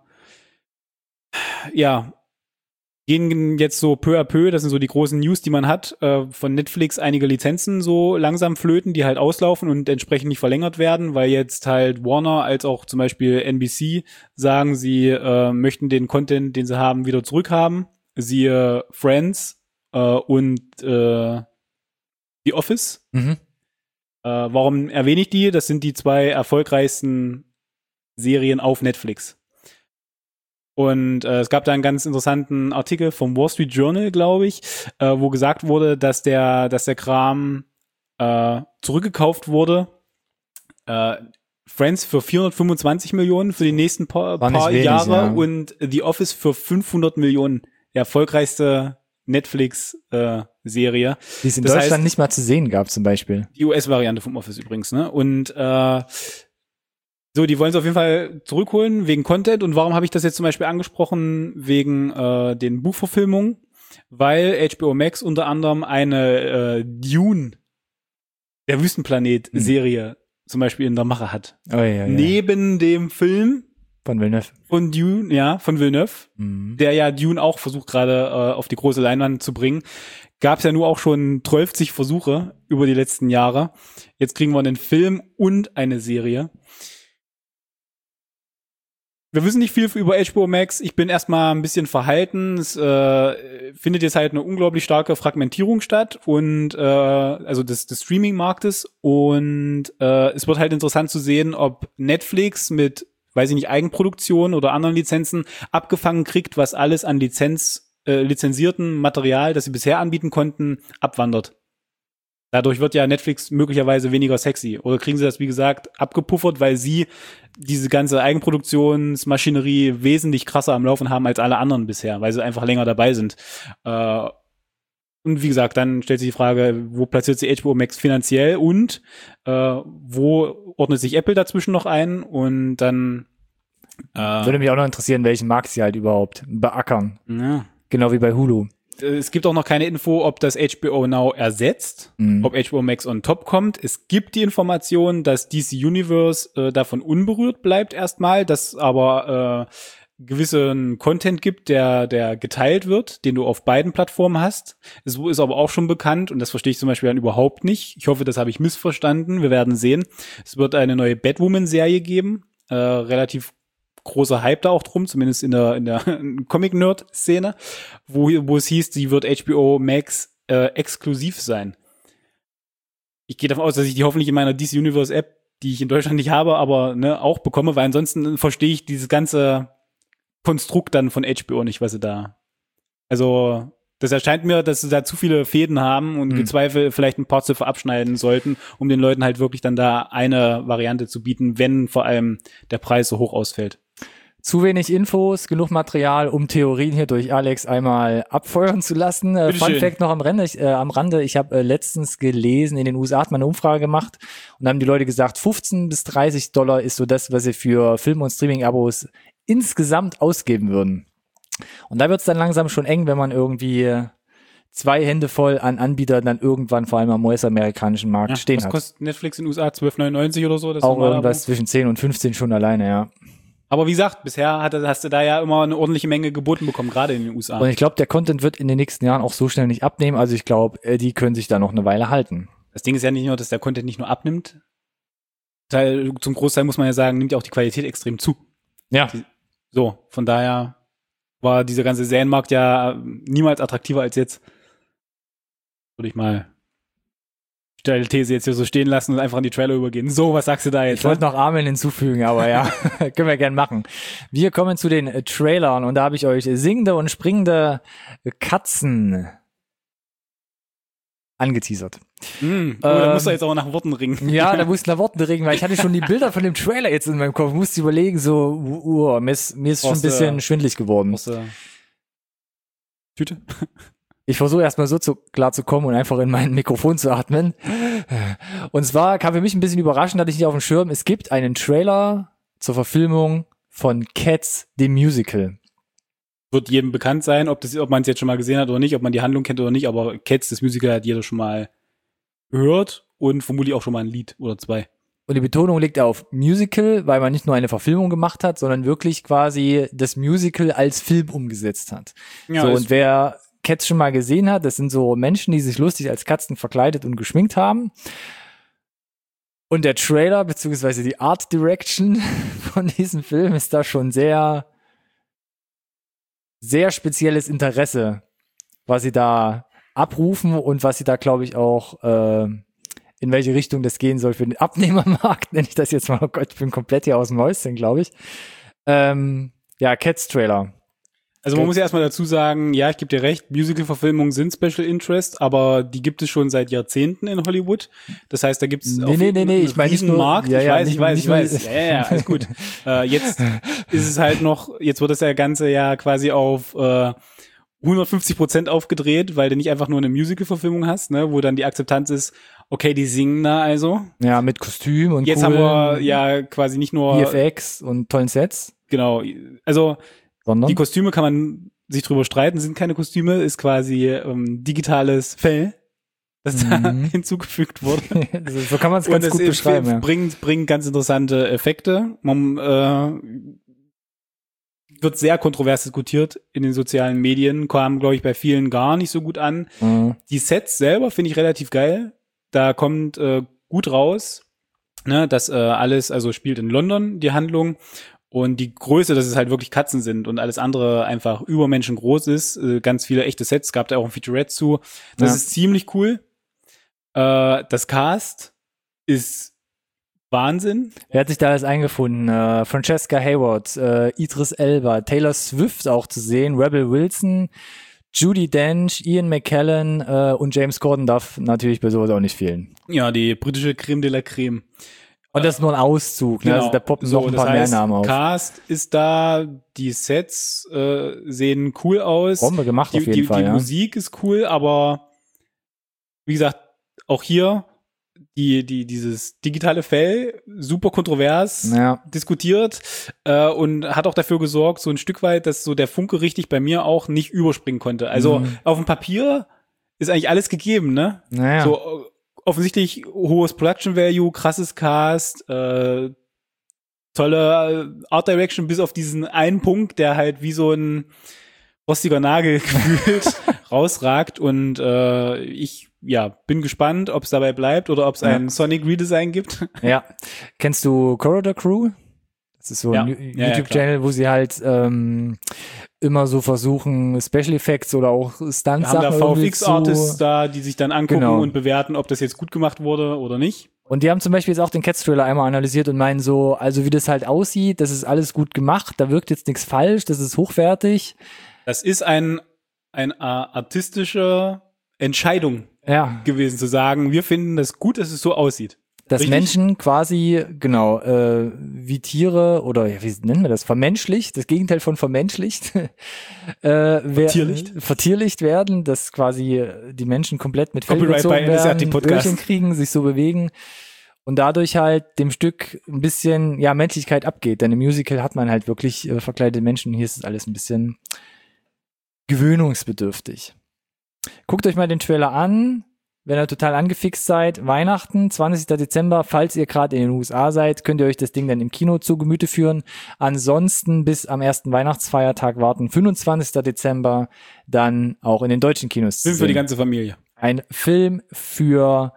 gehen jetzt so peu à peu, das sind so die großen News, die man hat, von Netflix einige Lizenzen so langsam flöten, die halt auslaufen und entsprechend nicht verlängert werden, weil jetzt halt Warner als auch zum Beispiel NBC sagen, sie möchten den Content, den sie haben, wieder zurückhaben. Siehe Friends und The Office. Warum erwähne ich die? Das sind die 2 erfolgreichsten Serien auf Netflix. Und es gab da einen ganz interessanten Artikel vom Wall Street Journal, glaube ich, wo gesagt wurde, dass der Kram zurückgekauft wurde. Friends für 425 Millionen für die nächsten paar wenig, Jahre, ja. Und The Office für 500 Millionen. Der erfolgreichste Netflix-Serie. Die es in Deutschland nicht mal zu sehen gab, zum Beispiel. Die US-Variante vom Office übrigens, ne? Und so, die wollen es auf jeden Fall zurückholen wegen Content. Und warum habe ich das jetzt zum Beispiel angesprochen? Wegen den Buchverfilmungen. Weil HBO Max unter anderem eine Dune, der Wüstenplanet-Serie zum Beispiel in der Mache hat. Neben dem Film von Villeneuve. Von Dune, ja, von Villeneuve, der ja Dune auch versucht gerade auf die große Leinwand zu bringen. Gab es ja nur auch schon 12 Versuche über die letzten Jahre. Jetzt kriegen wir einen Film und eine Serie. Wir wissen nicht viel über HBO Max. Ich bin erstmal ein bisschen verhalten. Es findet jetzt halt eine unglaublich starke Fragmentierung statt und also des Streaming-Marktes. Und es wird halt interessant zu sehen, ob Netflix mit, weiß ich nicht, Eigenproduktion oder anderen Lizenzen abgefangen kriegt, was alles an lizenzierten Material, das sie bisher anbieten konnten, abwandert. Dadurch wird ja Netflix möglicherweise weniger sexy. Oder kriegen sie das, wie gesagt, abgepuffert, weil sie diese ganze Eigenproduktionsmaschinerie wesentlich krasser am Laufen haben als alle anderen bisher, weil sie einfach länger dabei sind. Und wie gesagt, dann stellt sich die Frage, wo platziert sich HBO Max finanziell und wo ordnet sich Apple dazwischen noch ein? Und dann würde mich auch noch interessieren, welchen Markt sie halt überhaupt beackern. Ja. Genau wie bei Hulu. Es gibt auch noch keine Info, ob das HBO Now ersetzt, ob HBO Max on top kommt. Es gibt die Information, dass DC Universe davon unberührt bleibt erstmal, dass aber gewissen Content gibt, der geteilt wird, den du auf beiden Plattformen hast. Es ist aber auch schon bekannt und das verstehe ich zum Beispiel dann überhaupt nicht. Ich hoffe, das habe ich missverstanden. Wir werden sehen. Es wird eine neue Batwoman-Serie geben, relativ großer Hype da auch drum, zumindest in der Comic-Nerd-Szene, wo es hieß, die wird HBO Max exklusiv sein. Ich gehe davon aus, dass ich die hoffentlich in meiner DC Universe App, die ich in Deutschland nicht habe, aber auch bekomme, weil ansonsten verstehe ich dieses ganze Konstrukt dann von HBO nicht, was sie da. Also das erscheint mir, dass sie da zu viele Fäden haben und gezweifelt vielleicht ein paar zu verabschneiden sollten, um den Leuten halt wirklich dann da eine Variante zu bieten, wenn vor allem der Preis so hoch ausfällt. Zu wenig Infos, genug Material, um Theorien hier durch Alex einmal abfeuern zu lassen. Fun Fact noch am Rande. Ich habe letztens gelesen, in den USA hat man eine Umfrage gemacht und da haben die Leute gesagt, $15 bis $30 ist so das, was sie für Film- und Streaming-Abos insgesamt ausgeben würden. Und da wird es dann langsam schon eng, wenn man irgendwie 2 Hände voll an Anbietern dann irgendwann vor allem am US-amerikanischen Markt stehen hat. Was kostet Netflix in den USA? $12,99 oder so? Das auch irgendwas zwischen 10 und 15 schon alleine, ja. Aber wie gesagt, bisher hast du da ja immer eine ordentliche Menge geboten bekommen, gerade in den USA. Und ich glaube, der Content wird in den nächsten Jahren auch so schnell nicht abnehmen. Also ich glaube, die können sich da noch eine Weile halten. Das Ding ist ja nicht nur, dass der Content nicht nur abnimmt. Zum Großteil muss man ja sagen, nimmt ja auch die Qualität extrem zu. Ja. So, von daher war dieser ganze Serienmarkt ja niemals attraktiver als jetzt. Würde ich mal steile These jetzt hier so stehen lassen und einfach an die Trailer übergehen. So, was sagst du da jetzt? Ich wollte noch Amen hinzufügen, aber ja, können wir gern machen. Wir kommen zu den Trailern und da habe ich euch singende und springende Katzen angeteasert. Da musst du jetzt auch nach Worten ringen. Ja, da musst du nach Worten ringen, weil ich hatte schon die Bilder von dem Trailer jetzt in meinem Kopf. Musste überlegen, so, mir ist schon ein bisschen schwindelig geworden. Tüte? Ich versuche erstmal so klar zu kommen und einfach in mein Mikrofon zu atmen. Und zwar kam für mich ein bisschen überraschend, hatte ich nicht auf dem Schirm, es gibt einen Trailer zur Verfilmung von Cats, dem Musical. Wird jedem bekannt sein, ob man es jetzt schon mal gesehen hat oder nicht, ob man die Handlung kennt oder nicht, aber Cats, das Musical, hat jeder schon mal gehört und vermutlich auch schon mal ein Lied oder 2. Und die Betonung liegt auf Musical, weil man nicht nur eine Verfilmung gemacht hat, sondern wirklich quasi das Musical als Film umgesetzt hat. Ja, so, und wer Cats schon mal gesehen hat, das sind so Menschen, die sich lustig als Katzen verkleidet und geschminkt haben. Und der Trailer, beziehungsweise die Art Direction von diesem Film ist da schon sehr, sehr spezielles Interesse, was sie da abrufen und was sie da, glaube ich, auch in welche Richtung das gehen soll für den Abnehmermarkt, nenne ich das jetzt mal. Oh Gott, ich bin komplett hier aus dem Häuschen, glaube ich. Ja, Cats Trailer. Also man muss ja erstmal dazu sagen, ja, ich gebe dir recht, Musical-Verfilmungen sind Special Interest, aber die gibt es schon seit Jahrzehnten in Hollywood. Das heißt, da gibt es ich meine nicht nur Markt. Ja, ich weiß. Ja, alles gut. Jetzt ist es halt noch, jetzt wird das ja Ganze ja quasi auf 150% aufgedreht, weil du nicht einfach nur eine Musical-Verfilmung hast, ne, wo dann die Akzeptanz ist, okay, die singen da also. Ja, mit Kostüm und jetzt haben wir ja quasi nicht nur VFX und tollen Sets. Genau, also die Kostüme kann man sich drüber streiten, sind keine Kostüme, ist quasi digitales Fell, das da hinzugefügt wurde. So kann man es ganz gut beschreiben. Ja. Bringt ganz interessante Effekte. Man wird sehr kontrovers diskutiert in den sozialen Medien, kam, glaube ich, bei vielen gar nicht so gut an. Die Sets selber finde ich relativ geil. Da kommt gut raus, ne, dass alles, also spielt in London, die Handlung. Und die Größe, dass es halt wirklich Katzen sind und alles andere einfach übermenschen groß ist, ganz viele echte Sets, gab da auch ein Featurette zu. Das ist ziemlich cool. Das Cast ist Wahnsinn. Wer hat sich da alles eingefunden? Francesca Hayward, Idris Elba, Taylor Swift auch zu sehen, Rebel Wilson, Judi Dench, Ian McKellen und James Corden darf natürlich bei sowas auch nicht fehlen. Ja, die britische Creme de la Creme. Und das ist nur ein Auszug, ne? Genau. Also da poppen noch ein paar mehr Namen auf. Cast ist da, die Sets sehen cool aus. Bombe gemacht auf jeden Fall, Die Musik ist cool, aber wie gesagt, auch hier dieses digitale Fell super kontrovers diskutiert und hat auch dafür gesorgt, so ein Stück weit, dass so der Funke richtig bei mir auch nicht überspringen konnte. Also auf dem Papier ist eigentlich alles gegeben, ne? Naja. So offensichtlich hohes Production Value, krasses Cast, tolle Art Direction, bis auf diesen einen Punkt, der halt wie so ein rostiger Nagel gefühlt rausragt. Und ich bin gespannt, ob es dabei bleibt oder ob es ein Sonic Redesign gibt. Ja. Kennst du Corridor Crew? Das ist so ein YouTube-Channel, wo sie halt immer so versuchen, Special Effects oder auch Stunt-Sachen haben da VFX-Artists da, die sich dann angucken und bewerten, ob das jetzt gut gemacht wurde oder nicht. Und die haben zum Beispiel jetzt auch den Cats-Trailer einmal analysiert und meinen so, also wie das halt aussieht, das ist alles gut gemacht, da wirkt jetzt nichts falsch, das ist hochwertig. Das ist eine artistische Entscheidung gewesen, zu sagen, wir finden das gut, dass es so aussieht. Dass richtig? Menschen quasi, wie Tiere oder wie nennen wir das, vermenschlicht, das Gegenteil von vermenschlicht, vertierlicht werden, dass quasi die Menschen komplett mit Fell gezogen werden, Öhrchen kriegen, sich so bewegen und dadurch halt dem Stück ein bisschen, Menschlichkeit abgeht. Denn im Musical hat man halt wirklich verkleidete Menschen, hier ist es alles ein bisschen gewöhnungsbedürftig. Guckt euch mal den Trailer an. Wenn ihr total angefixt seid, Weihnachten, 20. Dezember, falls ihr gerade in den USA seid, könnt ihr euch das Ding dann im Kino zu Gemüte führen. Ansonsten bis am ersten Weihnachtsfeiertag warten, 25. Dezember, dann auch in den deutschen Kinos. Film für die ganze Familie. Ein Film für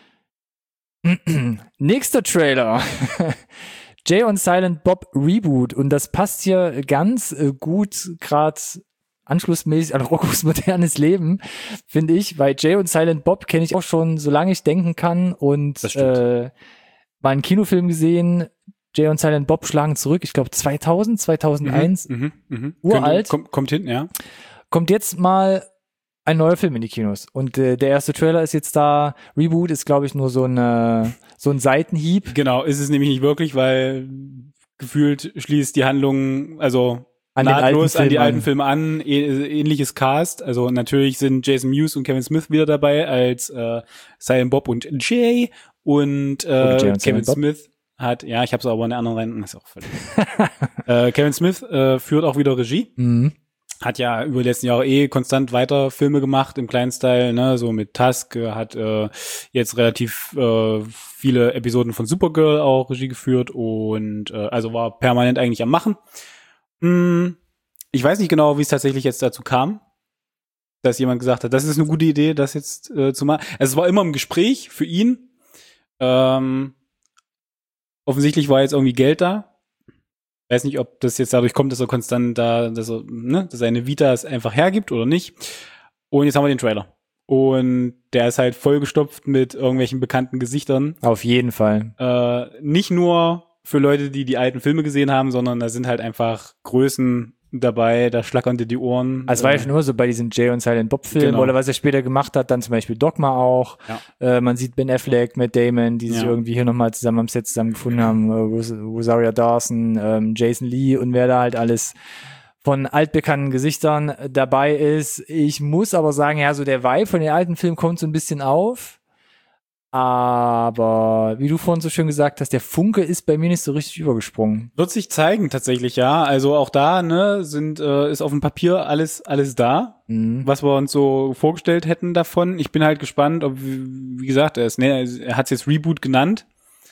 nächster Trailer. Jay und Silent Bob Reboot. Und das passt hier ganz gut gerade anschlussmäßig an Roccos modernes Leben, finde ich, weil Jay und Silent Bob kenne ich auch schon, solange ich denken kann und mal einen Kinofilm gesehen, Jay und Silent Bob schlagen zurück, ich glaube 2001, uralt. Kommt hin, ja. Kommt jetzt mal ein neuer Film in die Kinos und der erste Trailer ist jetzt da, Reboot ist glaube ich nur so ein Seitenhieb. Genau, ist es nämlich nicht wirklich, weil gefühlt schließt die Handlung, also nahtlos an die alten Filme an, ähnliches Cast. Also natürlich sind Jason Mewes und Kevin Smith wieder dabei als Silent Bob und Jay und Kevin Smith hat, ich habe es aber in der anderen Reihe, ist auch völlig. Kevin Smith führt auch wieder Regie. Hat ja über die letzten Jahre konstant weiter Filme gemacht im kleinen Style, ne, so mit Tusk, hat jetzt relativ viele Episoden von Supergirl auch Regie geführt und also war permanent eigentlich am Machen. Ich weiß nicht genau, wie es tatsächlich jetzt dazu kam, dass jemand gesagt hat, das ist eine gute Idee, das jetzt zu machen. Also es war immer im Gespräch für ihn. Offensichtlich war jetzt irgendwie Geld da. Ich weiß nicht, ob das jetzt dadurch kommt, dass er konstant dass seine Vita es einfach hergibt oder nicht. Und jetzt haben wir den Trailer. Und der ist halt vollgestopft mit irgendwelchen bekannten Gesichtern. Auf jeden Fall. Nicht nur für Leute, die die alten Filme gesehen haben, sondern da sind halt einfach Größen dabei, da schlackern dir die Ohren. Also war ja schon immer so bei diesen Jay und Silent Bob Filmen oder was er später gemacht hat, dann zum Beispiel Dogma auch. Ja. Man sieht Ben Affleck, Matt Damon, die sich irgendwie hier nochmal zusammen am Set zusammengefunden haben, Rosario Dawson, Jason Lee und wer da halt alles von altbekannten Gesichtern dabei ist. Ich muss aber sagen, so der Vibe von den alten Filmen kommt so ein bisschen auf. Aber wie du vorhin so schön gesagt hast, der Funke ist bei mir nicht so richtig übergesprungen. Wird sich zeigen tatsächlich, ja. Also auch da, ist auf dem Papier alles da, was wir uns so vorgestellt hätten davon. Ich bin halt gespannt, ob, wie gesagt, er hat es jetzt Reboot genannt,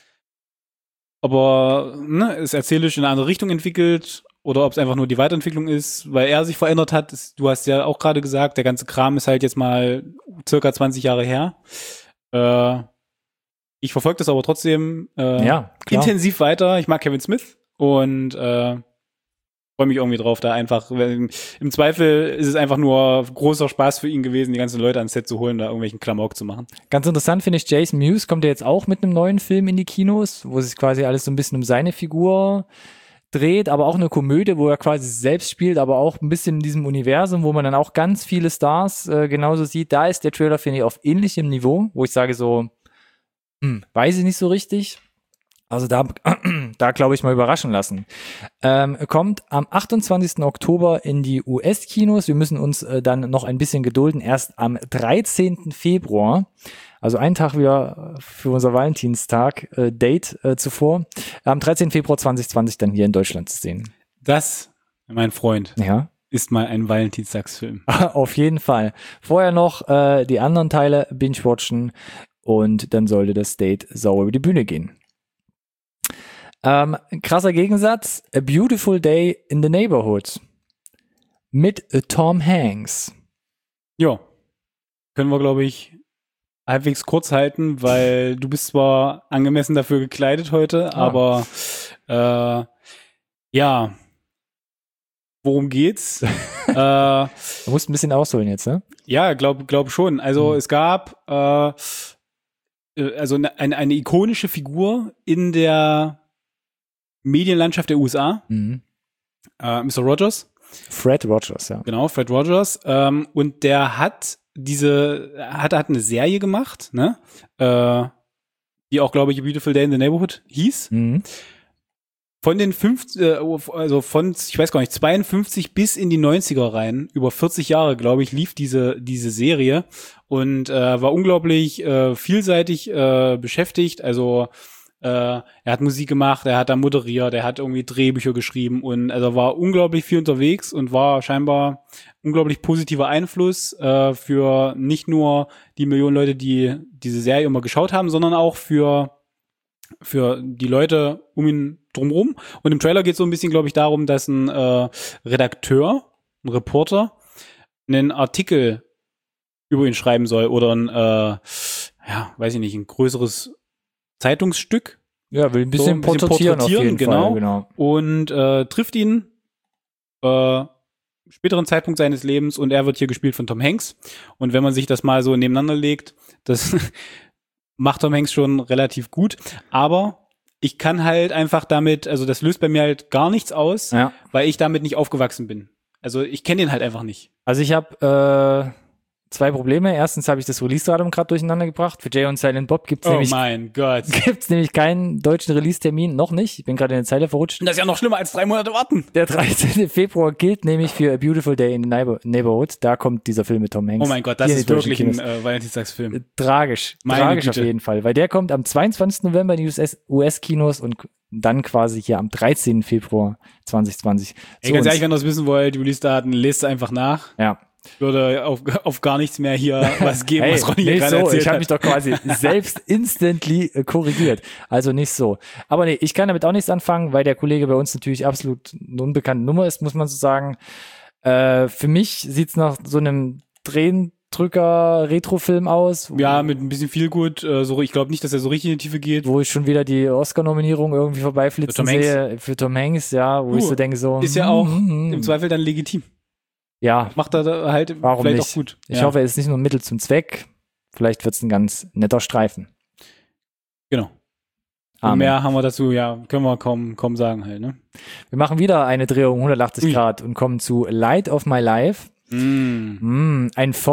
aber es erzählerisch in eine andere Richtung entwickelt oder ob es einfach nur die Weiterentwicklung ist, weil er sich verändert hat. Du hast ja auch gerade gesagt, der ganze Kram ist halt jetzt mal circa 20 Jahre her. Ich verfolge das aber trotzdem intensiv weiter. Ich mag Kevin Smith und freue mich irgendwie drauf, da einfach, im Zweifel ist es einfach nur großer Spaß für ihn gewesen, die ganzen Leute ans Set zu holen, da irgendwelchen Klamauk zu machen. Ganz interessant finde ich, Jason Mewes kommt ja jetzt auch mit einem neuen Film in die Kinos, wo sich quasi alles so ein bisschen um seine Figur dreht, aber auch eine Komödie, wo er quasi selbst spielt, aber auch ein bisschen in diesem Universum, wo man dann auch ganz viele Stars genauso sieht. Da ist der Trailer, finde ich, auf ähnlichem Niveau, wo ich sage so, weiß ich nicht so richtig. Also da glaube ich mal überraschen lassen. Kommt am 28. Oktober in die US-Kinos. Wir müssen uns dann noch ein bisschen gedulden. Erst am 13. Februar, also einen Tag wieder für unser Valentinstag, Date zuvor, am 13. Februar 2020 dann hier in Deutschland zu sehen. Das, mein Freund, Ja. ist mal ein Valentinstagsfilm. Auf jeden Fall. Vorher noch die anderen Teile binge-watchen und dann sollte das Date sauer über die Bühne gehen. Krasser Gegensatz, A Beautiful Day in the Neighborhood mit Tom Hanks. Ja, können wir, glaube ich, halbwegs kurz halten, weil du bist zwar angemessen dafür gekleidet heute, aber ja, worum geht's? Du musst ein bisschen ausholen jetzt, ne? Ja, glaub schon. Also es gab also eine ikonische Figur in der Medienlandschaft der USA, Mr. Rogers. Fred Rogers, ja. Genau, Fred Rogers. Und der hat hat eine Serie gemacht, ne? Die auch, glaube ich, A Beautiful Day in the Neighborhood hieß. Von den ich weiß gar nicht, 52 bis in die 90er rein, über 40 Jahre, glaube ich, lief diese Serie und war unglaublich vielseitig beschäftigt. Also er hat Musik gemacht, er hat da moderiert, er hat irgendwie Drehbücher geschrieben und also war unglaublich viel unterwegs und war scheinbar unglaublich positiver Einfluss für nicht nur die Millionen Leute, die diese Serie immer geschaut haben, sondern auch für die Leute um ihn drumherum. Und im Trailer geht es so ein bisschen, glaube ich, darum, dass ein Redakteur, ein Reporter, einen Artikel über ihn schreiben soll oder ein, weiß ich nicht, ein größeres Zeitungsstück. Ja, will ein bisschen porträtieren auf jeden Fall, genau. Und trifft ihn späteren Zeitpunkt seines Lebens und er wird hier gespielt von Tom Hanks. Und wenn man sich das mal so nebeneinander legt, das macht Tom Hanks schon relativ gut. Aber ich kann halt einfach damit, also das löst bei mir halt gar nichts aus, weil ich damit nicht aufgewachsen bin. Also ich kenne den halt einfach nicht. Also ich habe zwei Probleme. Erstens habe ich das Release-Datum gerade durcheinander gebracht. Für Jay und Silent Bob gibt's nämlich keinen deutschen Release-Termin, noch nicht. Ich bin gerade in der Zeile verrutscht. Das ist ja noch schlimmer als 3 Monate warten. Der 13. Februar gilt nämlich für A Beautiful Day in the Neighborhood. Da kommt dieser Film mit Tom Hanks. Oh mein Gott, das ist wirklich ein Valentinstagsfilm. Tragisch auf jeden Fall. Weil der kommt am 22. November in die US-Kinos und dann quasi hier am 13. Februar 2020. Ey, ganz ehrlich, wenn ihr das wissen wollt, die Release-Daten, lest einfach nach. Ja. Ich würde auf gar nichts mehr hier was geben, was Ronny hier gerade erzählt Ich habe mich doch quasi selbst instantly korrigiert. Also nicht so. Aber nee, ich kann damit auch nichts anfangen, weil der Kollege bei uns natürlich absolut eine unbekannte Nummer ist, muss man so sagen. Für mich sieht's nach so einem Drehendrücker-Retro-Film aus. Ja, mit ein bisschen viel gut. Ich glaube nicht, dass er so richtig in die Tiefe geht. Wo ich schon wieder die Oscar-Nominierung irgendwie vorbeiflitzen sehe. Für Tom Hanks, ja. Wo ich so denke so. Ist ja auch im Zweifel dann legitim. Ja. Macht er halt warum vielleicht nicht? Auch gut. Ich hoffe, er ist nicht nur ein Mittel zum Zweck. Vielleicht wird's ein ganz netter Streifen. Genau. Und mehr haben wir dazu, können wir kaum sagen halt, ne? Wir machen wieder eine Drehung 180 Grad und kommen zu Light of My Life. Ein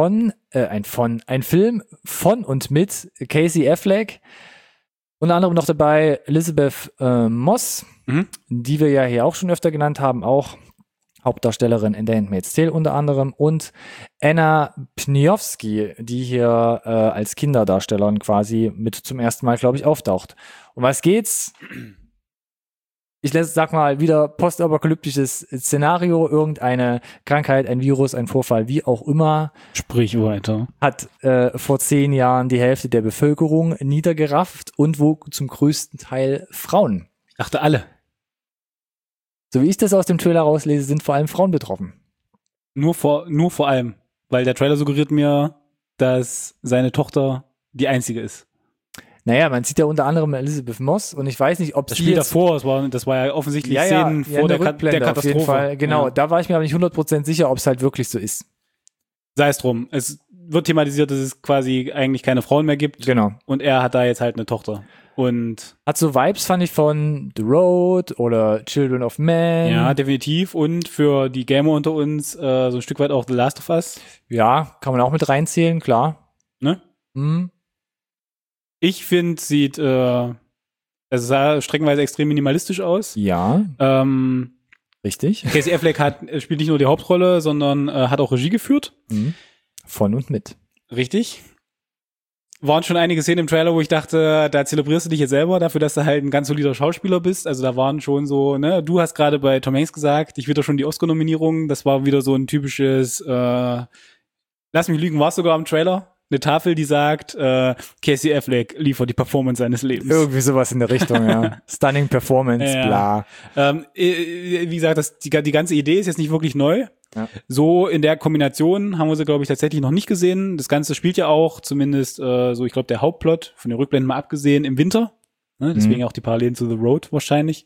Film von und mit Casey Affleck. Unter anderem noch dabei Elizabeth Moss, die wir ja hier auch schon öfter genannt haben, auch Hauptdarstellerin in The Handmaid's Tale unter anderem, und Anna Pniowski, die hier als Kinderdarstellerin quasi mit zum ersten Mal, glaube ich, auftaucht. Um was geht's? Ich sag mal, wieder postapokalyptisches Szenario, irgendeine Krankheit, ein Virus, ein Vorfall, wie auch immer. Sprich weiter. Hat vor 10 Jahren die Hälfte der Bevölkerung niedergerafft und wo zum größten Teil Frauen. Ich dachte alle. So wie ich das aus dem Trailer rauslese, sind vor allem Frauen betroffen. Nur vor allem, weil der Trailer suggeriert mir, dass seine Tochter die einzige ist. Naja, man sieht ja unter anderem Elizabeth Moss und ich weiß nicht, ob das sie Spiel davor, das war ja offensichtlich Szenen vor der Katastrophe. Auf jeden Fall, genau. Ja. Da war ich mir aber nicht 100% sicher, ob es halt wirklich so ist. Sei es drum. wird thematisiert, dass es quasi eigentlich keine Frauen mehr gibt. Genau. Und er hat da jetzt halt eine Tochter. Und hat so Vibes, fand ich, von The Road oder Children of Men. ja, definitiv. Und für die Gamer unter uns so ein Stück weit auch The Last of Us. Ja, kann man auch mit reinzählen, klar. Ne? Mhm. Ich finde, es sah streckenweise extrem minimalistisch aus. Ja, richtig. Casey Affleck spielt nicht nur die Hauptrolle, sondern hat auch Regie geführt. Mhm. Von und mit. Richtig. Waren schon einige Szenen im Trailer, wo ich dachte, da zelebrierst du dich jetzt selber dafür, dass du halt ein ganz solider Schauspieler bist. Also da waren schon so, ne, du hast gerade bei Tom Hanks gesagt, ich wieder schon die Oscar-Nominierung. Das war wieder so ein typisches, lass mich lügen, war es sogar im Trailer? Eine Tafel, die sagt, Casey Affleck liefert die Performance seines Lebens. Irgendwie sowas in der Richtung, ja. Stunning Performance, ja. bla. Wie gesagt, die ganze Idee ist jetzt nicht wirklich neu. Ja. So in der Kombination haben wir sie, glaube ich, tatsächlich noch nicht gesehen. Das Ganze spielt ja auch, zumindest so, ich glaube, der Hauptplot, von den Rückblenden mal abgesehen, im Winter. Ne? Deswegen auch die Parallelen zu The Road wahrscheinlich.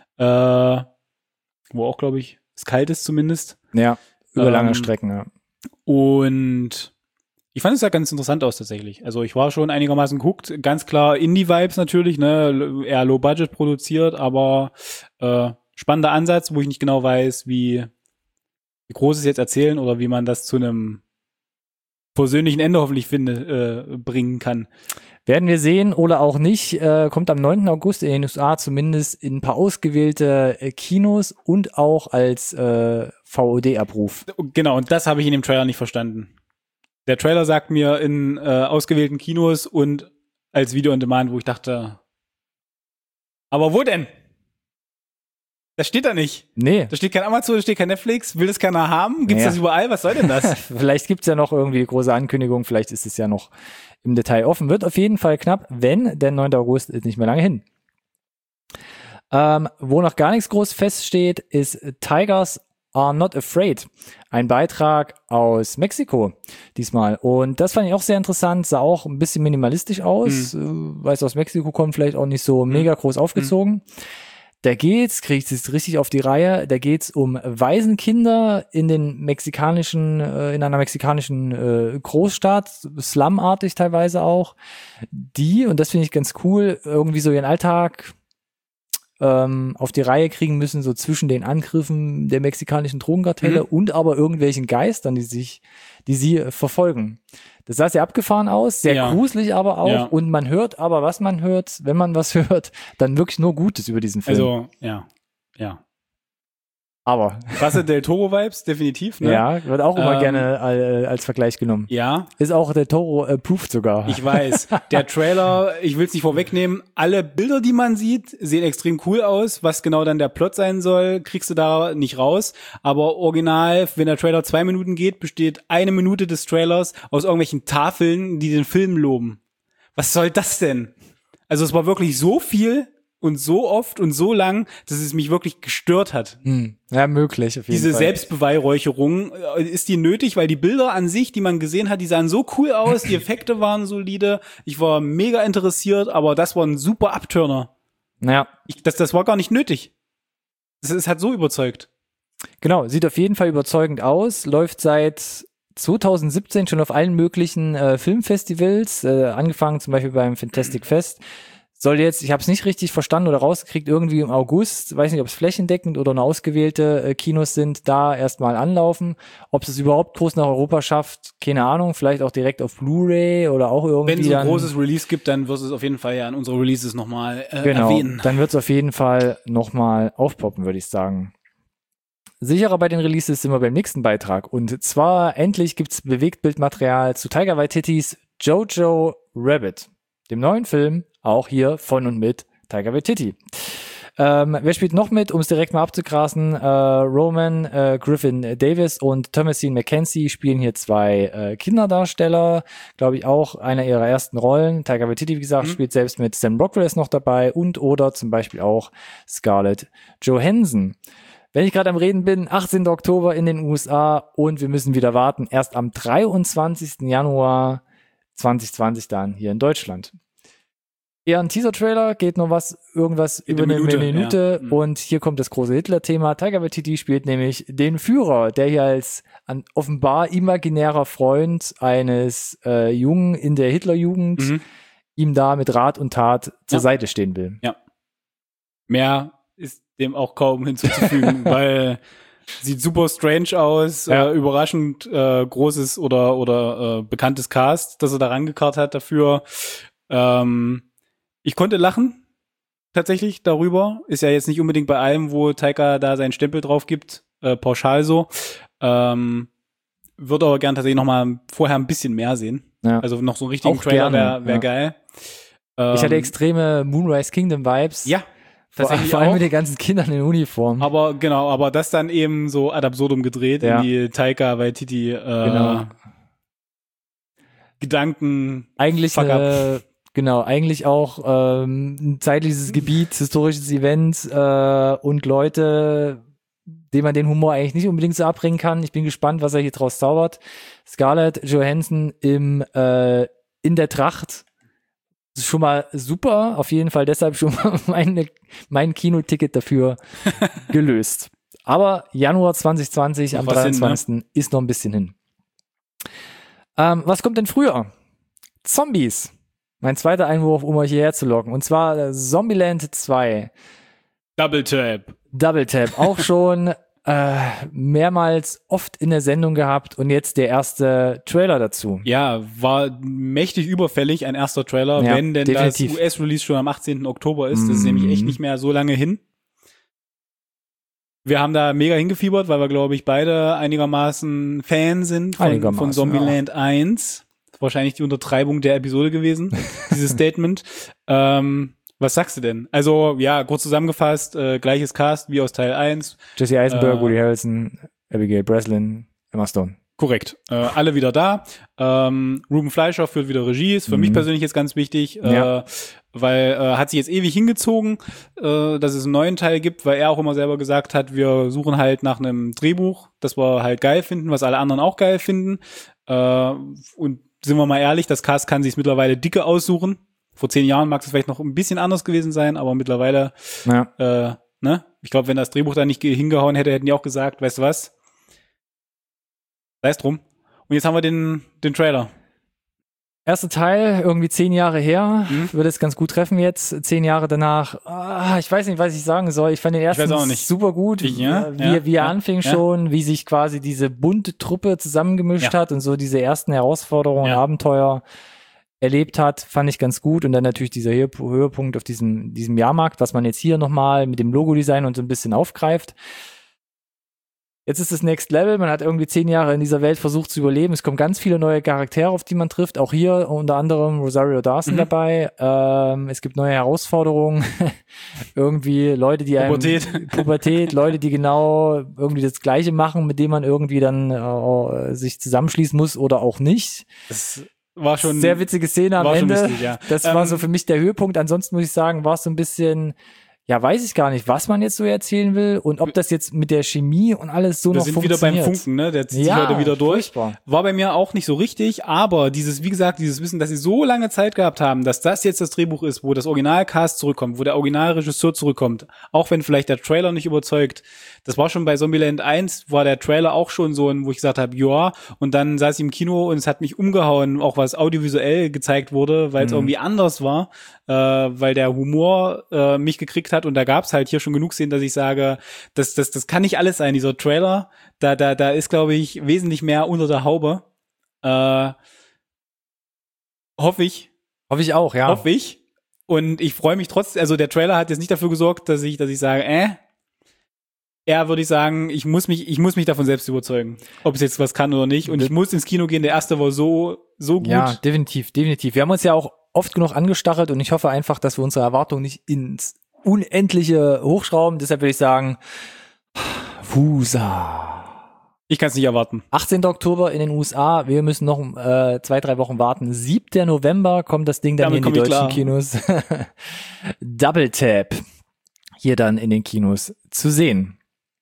Wo auch, glaube ich, es kalt ist zumindest. Ja, über lange Strecken, ja. Und ich fand es ja ganz interessant aus tatsächlich. Also ich war schon einigermaßen geguckt. Ganz klar Indie-Vibes natürlich, ne, eher Low-Budget produziert, aber spannender Ansatz, wo ich nicht genau weiß, wie groß es jetzt erzählen oder wie man das zu einem persönlichen Ende hoffentlich bringen kann. Werden wir sehen oder auch nicht. Kommt am 9. August in den USA zumindest in ein paar ausgewählte Kinos und auch als VOD-Abruf. Genau, und das habe ich in dem Trailer nicht verstanden. Der Trailer sagt mir in ausgewählten Kinos und als Video on Demand, wo ich dachte, aber wo denn? Das steht da nicht. Nee. Da steht kein Amazon, da steht kein Netflix. Will das keiner haben? Gibt's das überall? Was soll denn das? Vielleicht gibt's ja noch irgendwie große Ankündigungen. Vielleicht ist es ja noch im Detail offen. Wird auf jeden Fall knapp, wenn, denn 9. August ist nicht mehr lange hin. Wo noch gar nichts groß feststeht, ist Tigers Are Not Afraid. Ein Beitrag aus Mexiko diesmal. Und das fand ich auch sehr interessant. Sah auch ein bisschen minimalistisch aus. Weil es aus Mexiko kommt, vielleicht auch nicht so mega groß aufgezogen. Da kriegt es richtig auf die Reihe, da geht's um Waisenkinder in einer mexikanischen Großstadt, slumartig teilweise auch, die, und das finde ich ganz cool, irgendwie so ihren Alltag auf die Reihe kriegen müssen, so zwischen den Angriffen der mexikanischen Drogenkartelle und aber irgendwelchen Geistern, die sie verfolgen. Das sah sehr abgefahren aus, sehr gruselig aber auch. Ja. Und man hört aber, was man hört, wenn man was hört, dann wirklich nur Gutes über diesen Film. Also, ja. Aber. Krasse Del Toro-Vibes, definitiv, ne? Ja, wird auch immer gerne als Vergleich genommen. Ja. Ist auch Del Toro approved sogar. Ich weiß. Der Trailer, ich will es nicht vorwegnehmen, alle Bilder, die man sieht, sehen extrem cool aus. Was genau dann der Plot sein soll, kriegst du da nicht raus. Aber original, wenn der Trailer 2 Minuten geht, besteht 1 Minute des Trailers aus irgendwelchen Tafeln, die den Film loben. Was soll das denn? Also es war wirklich so viel und so oft und so lang, dass es mich wirklich gestört hat. Ja, möglich, auf jeden Diese Fall. Selbstbeweihräucherung, ist die nötig? Weil die Bilder an sich, die man gesehen hat, die sahen so cool aus, die Effekte waren solide, ich war mega interessiert, aber das war ein super Abturner. Naja. Das war gar nicht nötig. Es hat so überzeugt. Genau, sieht auf jeden Fall überzeugend aus, läuft seit 2017 schon auf allen möglichen Filmfestivals, angefangen zum Beispiel beim Fantastic Fest. Soll jetzt, ich habe es nicht richtig verstanden oder rausgekriegt, irgendwie im August, weiß nicht, ob es flächendeckend oder nur ausgewählte Kinos sind, da erstmal anlaufen. Ob es überhaupt groß nach Europa schafft, keine Ahnung, vielleicht auch direkt auf Blu-ray oder auch irgendwie. Wenn es ein großes Release gibt, dann wirst du es auf jeden Fall ja an unsere Releases nochmal erwähnen. Dann wird es auf jeden Fall nochmal aufpoppen, würde ich sagen. Sicherer bei den Releases sind wir beim nächsten Beitrag. Und zwar endlich gibt's Bewegtbildmaterial zu Taika Waititis Jojo Rabbit, dem neuen Film, auch hier von und mit Taika Waititi. Wer spielt noch mit, um es direkt mal abzugrasen? Roman Griffin Davis und Thomasine McKenzie spielen hier 2 Kinderdarsteller, glaube ich auch einer ihrer ersten Rollen. Taika Waititi, wie gesagt, spielt selbst mit. Sam Rockwell ist noch dabei und oder zum Beispiel auch Scarlett Johansson. Wenn ich gerade am Reden bin, 18. Oktober in den USA und wir müssen wieder warten, erst am 23. Januar 2020 dann hier in Deutschland. Eher ein Teaser-Trailer, geht noch irgendwas über eine Minute ja. Und hier kommt das große Hitler-Thema. Taika Waititi spielt nämlich den Führer, der hier als offenbar imaginärer Freund eines Jungen in der Hitlerjugend ihm da mit Rat und Tat zur Seite stehen will. Ja. Mehr ist dem auch kaum hinzuzufügen, weil sieht super strange aus, überraschend großes oder bekanntes Cast, das er da rangekarrt hat dafür. Ich konnte lachen, tatsächlich, darüber. Ist ja jetzt nicht unbedingt bei allem, wo Taika da seinen Stempel drauf gibt, pauschal so. Würde aber gern tatsächlich noch mal vorher ein bisschen mehr sehen. Ja. Also noch so einen richtigen auch Trailer wäre geil. Ich hatte extreme Moonrise Kingdom Vibes. Ja. Vor allem mit den ganzen Kindern in Uniform. Aber das dann eben so ad absurdum gedreht in die Taika Waititi Gedanken. Eigentlich eigentlich auch ein zeitliches Gebiet, historisches Event und Leute, denen man den Humor eigentlich nicht unbedingt so abbringen kann. Ich bin gespannt, was er hier draus zaubert. Scarlett Johansson in der Tracht. Das ist schon mal super, auf jeden Fall deshalb schon mal mein Kinoticket dafür gelöst. Aber Januar 2020 am 23. ist noch ein bisschen hin. Was kommt denn früher? Zombies. Mein zweiter Einwurf, um euch hierher zu locken. Und zwar Zombieland 2. Double Tap. Auch schon mehrmals oft in der Sendung gehabt und jetzt der erste Trailer dazu. Ja, war mächtig überfällig, ein erster Trailer, wenn denn definitiv. Das US-Release schon am 18. Oktober ist. Das ist nämlich echt nicht mehr so lange hin. Wir haben da mega hingefiebert, weil wir, glaube ich, beide einigermaßen Fan sind von Zombieland 1. Wahrscheinlich die Untertreibung der Episode gewesen, dieses Statement. Was sagst du denn? Also, ja, kurz zusammengefasst, gleiches Cast wie aus Teil 1. Jesse Eisenberg, Woody Harrelson, Abigail Breslin, Emma Stone. Korrekt. Alle wieder da. Ruben Fleischer führt wieder Regie, ist für mich persönlich jetzt ganz wichtig, weil hat sich jetzt ewig hingezogen, dass es einen neuen Teil gibt, weil er auch immer selber gesagt hat, wir suchen halt nach einem Drehbuch, das wir halt geil finden, was alle anderen auch geil finden. Und sind wir mal ehrlich, das Cast kann sich mittlerweile dicke aussuchen. Vor 10 Jahren mag es vielleicht noch ein bisschen anders gewesen sein, aber mittlerweile, ich glaube, wenn das Drehbuch da nicht hingehauen hätte, hätten die auch gesagt, weißt du was? Sei es drum. Und jetzt haben wir den Trailer. Erster Teil, irgendwie 10 Jahre her, würde es ganz gut treffen jetzt. 10 Jahre danach, ich weiß nicht, was ich sagen soll. Ich fand den ersten super gut, wie er anfing schon, wie sich quasi diese bunte Truppe zusammengemischt hat und so diese ersten Herausforderungen und Abenteuer erlebt hat, fand ich ganz gut. Und dann natürlich dieser Höhepunkt auf diesem Jahrmarkt, was man jetzt hier nochmal mit dem Logo-Design und so ein bisschen aufgreift. Jetzt ist das Next Level, man hat irgendwie 10 Jahre in dieser Welt versucht zu überleben. Es kommen ganz viele neue Charaktere, auf die man trifft. Auch hier unter anderem Rosario Dawson dabei. Es gibt neue Herausforderungen. Irgendwie Leute, die Pubertät, Leute, die genau irgendwie das Gleiche machen, mit dem man irgendwie dann sich zusammenschließen muss oder auch nicht. Das war schon sehr witzige Szene am Ende. Lustig, das war so für mich der Höhepunkt. Ansonsten muss ich sagen, war es so ein bisschen, weiß ich gar nicht, was man jetzt so erzählen will und ob das jetzt mit der Chemie und alles so noch funktioniert. Wir sind wieder beim Funken, ne? Der zieht sich heute wieder durch. Furchtbar. War bei mir auch nicht so richtig, aber dieses Wissen, dass sie so lange Zeit gehabt haben, dass das jetzt das Drehbuch ist, wo das Originalcast zurückkommt, wo der Originalregisseur zurückkommt, auch wenn vielleicht der Trailer nicht überzeugt. Das war schon bei Zombieland 1, war der Trailer auch schon so, wo ich gesagt habe, ja, und dann saß ich im Kino und es hat mich umgehauen, auch was audiovisuell gezeigt wurde, weil es irgendwie anders war, weil der Humor mich gekriegt hat und da gab's halt hier schon genug Szenen, dass ich sage, das kann nicht alles sein, dieser Trailer, da ist, glaube ich, wesentlich mehr unter der Haube. Hoffe ich. Hoffe ich auch, ja. Hoffe ich. Und ich freue mich trotzdem, also der Trailer hat jetzt nicht dafür gesorgt, dass ich sage, eher würde ich sagen, ich muss mich davon selbst überzeugen, ob es jetzt was kann oder nicht. Und ich muss ins Kino gehen. Der erste war so gut. Ja, definitiv. Wir haben uns ja auch oft genug angestachelt und ich hoffe einfach, dass wir unsere Erwartungen nicht ins Unendliche hochschrauben. Deshalb würde ich sagen, Fusa. Ich kann es nicht erwarten. 18. Oktober in den USA. Wir müssen noch 2-3 Wochen warten. 7. November kommt das Ding dann hier in die deutschen Kinos. Double Tap. Hier dann in den Kinos zu sehen.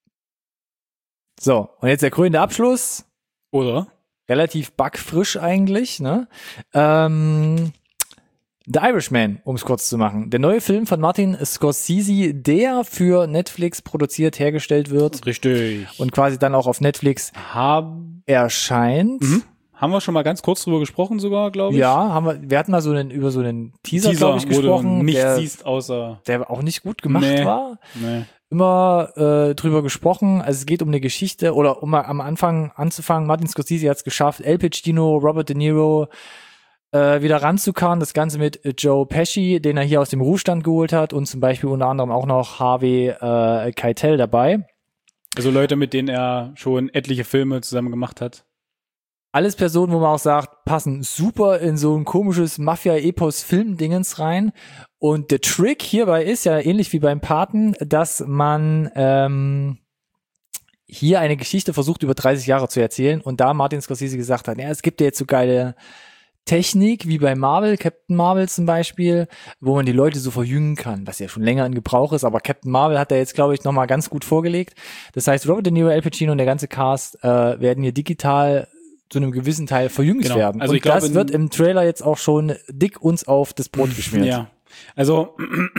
So, und jetzt der krönende Abschluss. Oder? Relativ bugfrisch eigentlich, ne? The Irishman, um es kurz zu machen. Der neue Film von Martin Scorsese, der für Netflix produziert, hergestellt wird. Richtig. Und quasi dann auch auf Netflix erscheint. Haben wir schon mal ganz kurz drüber gesprochen sogar, glaube ich. Ja, wir hatten mal über so einen Teaser glaube ich, gesprochen. Wo du nichts siehst, außer... Der auch nicht gut gemacht war. Nee. Immer drüber gesprochen. Also es geht um eine Geschichte, oder um mal am Anfang anzufangen, Martin Scorsese hat es geschafft, Al Pacino, Robert De Niro wieder ranzukarren. Das Ganze mit Joe Pesci, den er hier aus dem Ruhestand geholt hat, und zum Beispiel unter anderem auch noch Harvey Keitel dabei. Also Leute, mit denen er schon etliche Filme zusammen gemacht hat. Alles Personen, wo man auch sagt, passen super in so ein komisches Mafia-Epos-Film-Dingens rein. Und der Trick hierbei ist ja ähnlich wie beim Paten, dass man hier eine Geschichte versucht, über 30 Jahre zu erzählen. Und da Martin Scorsese gesagt hat, ja, es gibt ja jetzt so geile Technik, wie bei Marvel, Captain Marvel zum Beispiel, wo man die Leute so verjüngen kann, was ja schon länger in Gebrauch ist, aber Captain Marvel hat er jetzt, glaube ich, nochmal ganz gut vorgelegt. Das heißt, Robert De Niro, Al Pacino und der ganze Cast werden hier digital zu einem gewissen Teil verjüngt werden. Also und ich glaube, das wird im Trailer jetzt auch schon dick uns auf das Brot geschmiert. Ja, also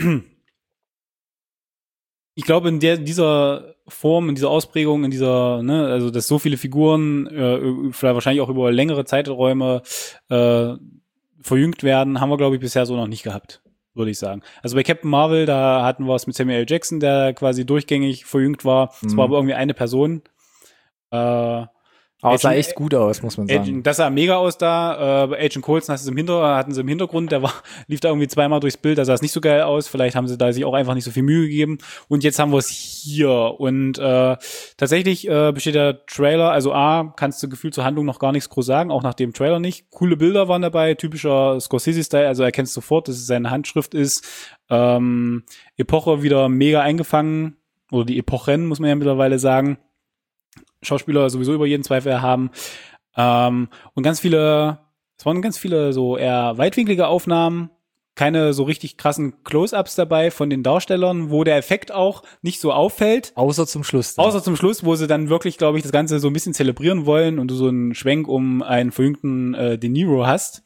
ich glaube, in dieser Form, in dieser Ausprägung, in dieser, also dass so viele Figuren vielleicht wahrscheinlich auch über längere Zeiträume verjüngt werden, haben wir, glaube ich, bisher so noch nicht gehabt, würde ich sagen. Also bei Captain Marvel, da hatten wir es mit Samuel L. Jackson, der quasi durchgängig verjüngt war. Es war aber irgendwie eine Person. Aber es sah echt gut aus, muss man sagen. Das sah mega aus da. Bei Agent Coulson hatten sie im Hintergrund, lief da irgendwie zweimal durchs Bild, da sah es nicht so geil aus. Vielleicht haben sie da sich auch einfach nicht so viel Mühe gegeben. Und jetzt haben wir es hier. Und tatsächlich besteht der Trailer, also kannst du gefühlt zur Handlung noch gar nichts groß sagen, auch nach dem Trailer nicht. Coole Bilder waren dabei, typischer Scorsese-Style, also erkennst sofort, dass es seine Handschrift ist. Epoche wieder mega eingefangen, oder die Epochen, muss man ja mittlerweile sagen. Schauspieler sowieso über jeden Zweifel haben. Und es waren ganz viele so eher weitwinklige Aufnahmen, keine so richtig krassen Close-Ups dabei von den Darstellern, wo der Effekt auch nicht so auffällt. Außer zum Schluss, wo sie dann wirklich, glaube ich, das Ganze so ein bisschen zelebrieren wollen und du so einen Schwenk um einen verjüngten De Niro hast.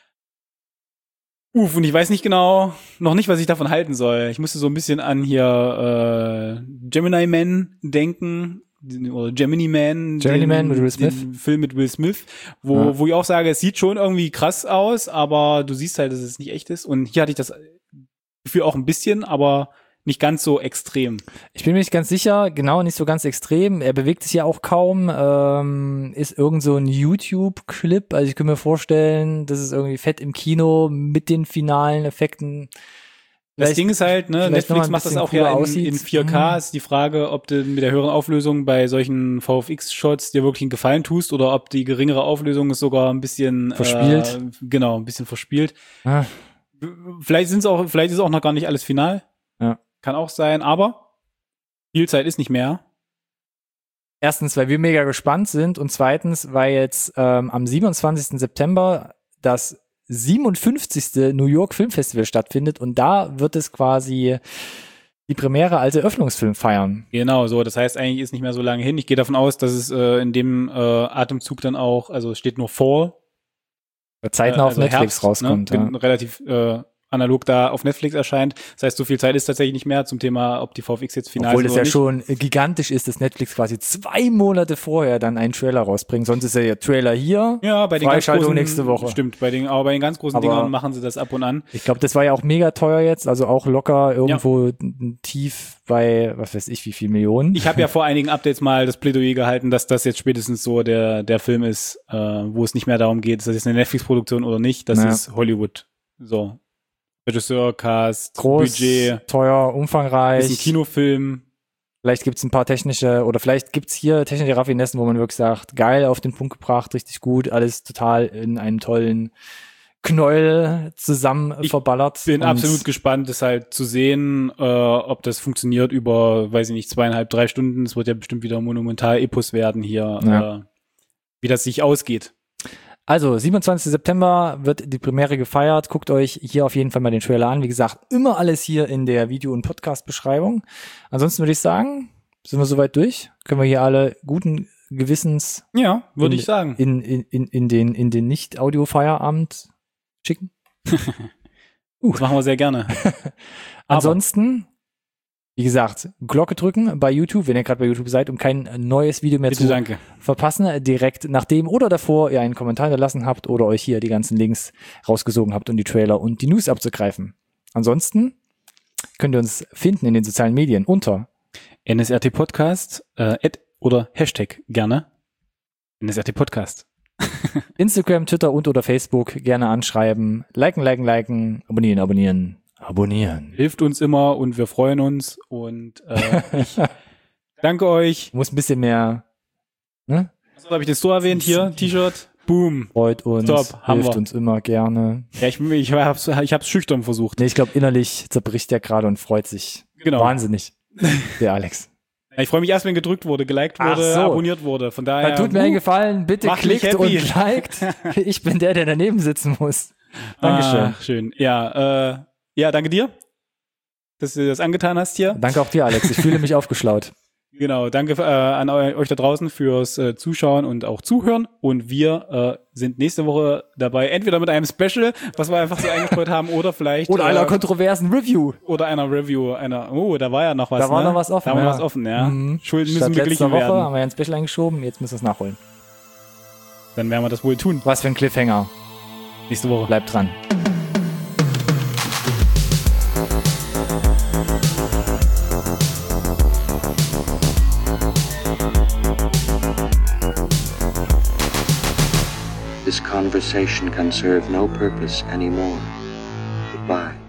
Und ich weiß noch nicht, was ich davon halten soll. Ich musste so ein bisschen an hier Gemini Man denken, oder Gemini Man mit Will Smith. Den Film mit Will Smith, wo ich auch sage, es sieht schon irgendwie krass aus, aber du siehst halt, dass es nicht echt ist. Und hier hatte ich das Gefühl auch ein bisschen, aber nicht ganz so extrem. Ich bin mir nicht ganz sicher, genau, nicht so ganz extrem. Er bewegt sich ja auch kaum, ist irgend so ein YouTube-Clip. Also ich kann mir vorstellen, das ist irgendwie fett im Kino mit den finalen Effekten. Das Ding ist halt, Netflix macht das auch ja in 4K. Ist die Frage, ob du mit der höheren Auflösung bei solchen VFX-Shots dir wirklich einen Gefallen tust oder ob die geringere Auflösung ist sogar ein bisschen verspielt. Ein bisschen verspielt. Vielleicht ist auch noch gar nicht alles final. Ja. Kann auch sein, aber Spielzeit ist nicht mehr. Erstens, weil wir mega gespannt sind, und zweitens, weil jetzt am 27. September das 57. New York Filmfestival stattfindet, und da wird es quasi die Premiere als Eröffnungsfilm feiern. Genau, so. Das heißt, eigentlich ist nicht mehr so lange hin. Ich gehe davon aus, dass es in dem Atemzug dann auch, also es steht nur Fall. Zeitnah auf Netflix Herbst, rauskommt. Ja. Relativ analog da auf Netflix erscheint. Das heißt, so viel Zeit ist tatsächlich nicht mehr zum Thema, ob die VFX jetzt final Obwohl ist das oder ja nicht. Schon gigantisch ist, dass Netflix quasi 2 Monate vorher dann einen Trailer rausbringt. Sonst ist ja Trailer hier, ja, bei den Freischaltung nächste Woche. Stimmt, aber bei den ganz großen Dingern machen sie das ab und an. Ich glaube, das war ja auch mega teuer jetzt, also auch locker irgendwo tief bei, was weiß ich, wie viel Millionen. Ich habe ja vor einigen Updates mal das Plädoyer gehalten, dass das jetzt spätestens so der Film ist, wo es nicht mehr darum geht, ist das jetzt eine Netflix-Produktion oder nicht, das ist Hollywood. So. Regisseur, Cast, groß, Budget, teuer, umfangreich. Ist ein Kinofilm. Vielleicht gibt's ein paar technische hier technische Raffinessen, wo man wirklich sagt, geil, auf den Punkt gebracht, richtig gut, alles total in einem tollen Knäuel zusammen verballert. Ich bin absolut gespannt, das halt zu sehen, ob das funktioniert über, weiß ich nicht, 2,5, 3 Stunden. Es wird ja bestimmt wieder monumental-Epos werden hier, wie das sich ausgeht. Also, 27. September wird die Premiere gefeiert. Guckt euch hier auf jeden Fall mal den Trailer an. Wie gesagt, immer alles hier in der Video- und Podcast-Beschreibung. Ansonsten würde ich sagen, sind wir soweit durch. Können wir hier alle guten Gewissens würde ich sagen. In den Nicht-Audio-Feierabend schicken? Das machen wir sehr gerne. Ansonsten, wie gesagt, Glocke drücken bei YouTube, wenn ihr gerade bei YouTube seid, um kein neues Video mehr zu verpassen. Direkt nachdem oder davor ihr einen Kommentar hinterlassen habt oder euch hier die ganzen Links rausgesogen habt, um die Trailer und die News abzugreifen. Ansonsten könnt ihr uns finden in den sozialen Medien unter NSRT Podcast oder Hashtag gerne NSRT Podcast. Instagram, Twitter und oder Facebook gerne anschreiben. Liken, abonnieren. Hilft uns immer und wir freuen uns und ich danke euch. Muss ein bisschen mehr, ne? Was habe ich das so erwähnt hier? T-Shirt. Boom. Freut uns. Top. Hilft uns immer gerne. Ja, ich hab's schüchtern versucht. Nee, ich glaube, innerlich zerbricht der gerade und freut sich. Genau. Wahnsinnig. Der Alex. Ja, ich freue mich erst, wenn gedrückt wurde, geliked wurde, abonniert wurde. Von daher. Tut mir einen Gefallen, bitte klickt und liked. Ich bin der daneben sitzen muss. Dankeschön. Schön. Ja, danke dir, dass du das angetan hast hier. Danke auch dir, Alex. Ich fühle mich aufgeschlaut. Genau, danke an euch da draußen fürs Zuschauen und auch Zuhören. Und wir sind nächste Woche dabei, entweder mit einem Special, was wir einfach so eingestreut haben, oder vielleicht oder einer kontroversen Review. Oder einer Review, da war ja noch was. Da war noch was offen. Da war was offen, ja. Schulden müssen letzter beglichen Woche werden. Haben wir ein Special eingeschoben, jetzt müssen wir es nachholen. Dann werden wir das wohl tun. Was für ein Cliffhanger. Nächste Woche. Bleibt dran. This conversation can serve no purpose anymore. Goodbye.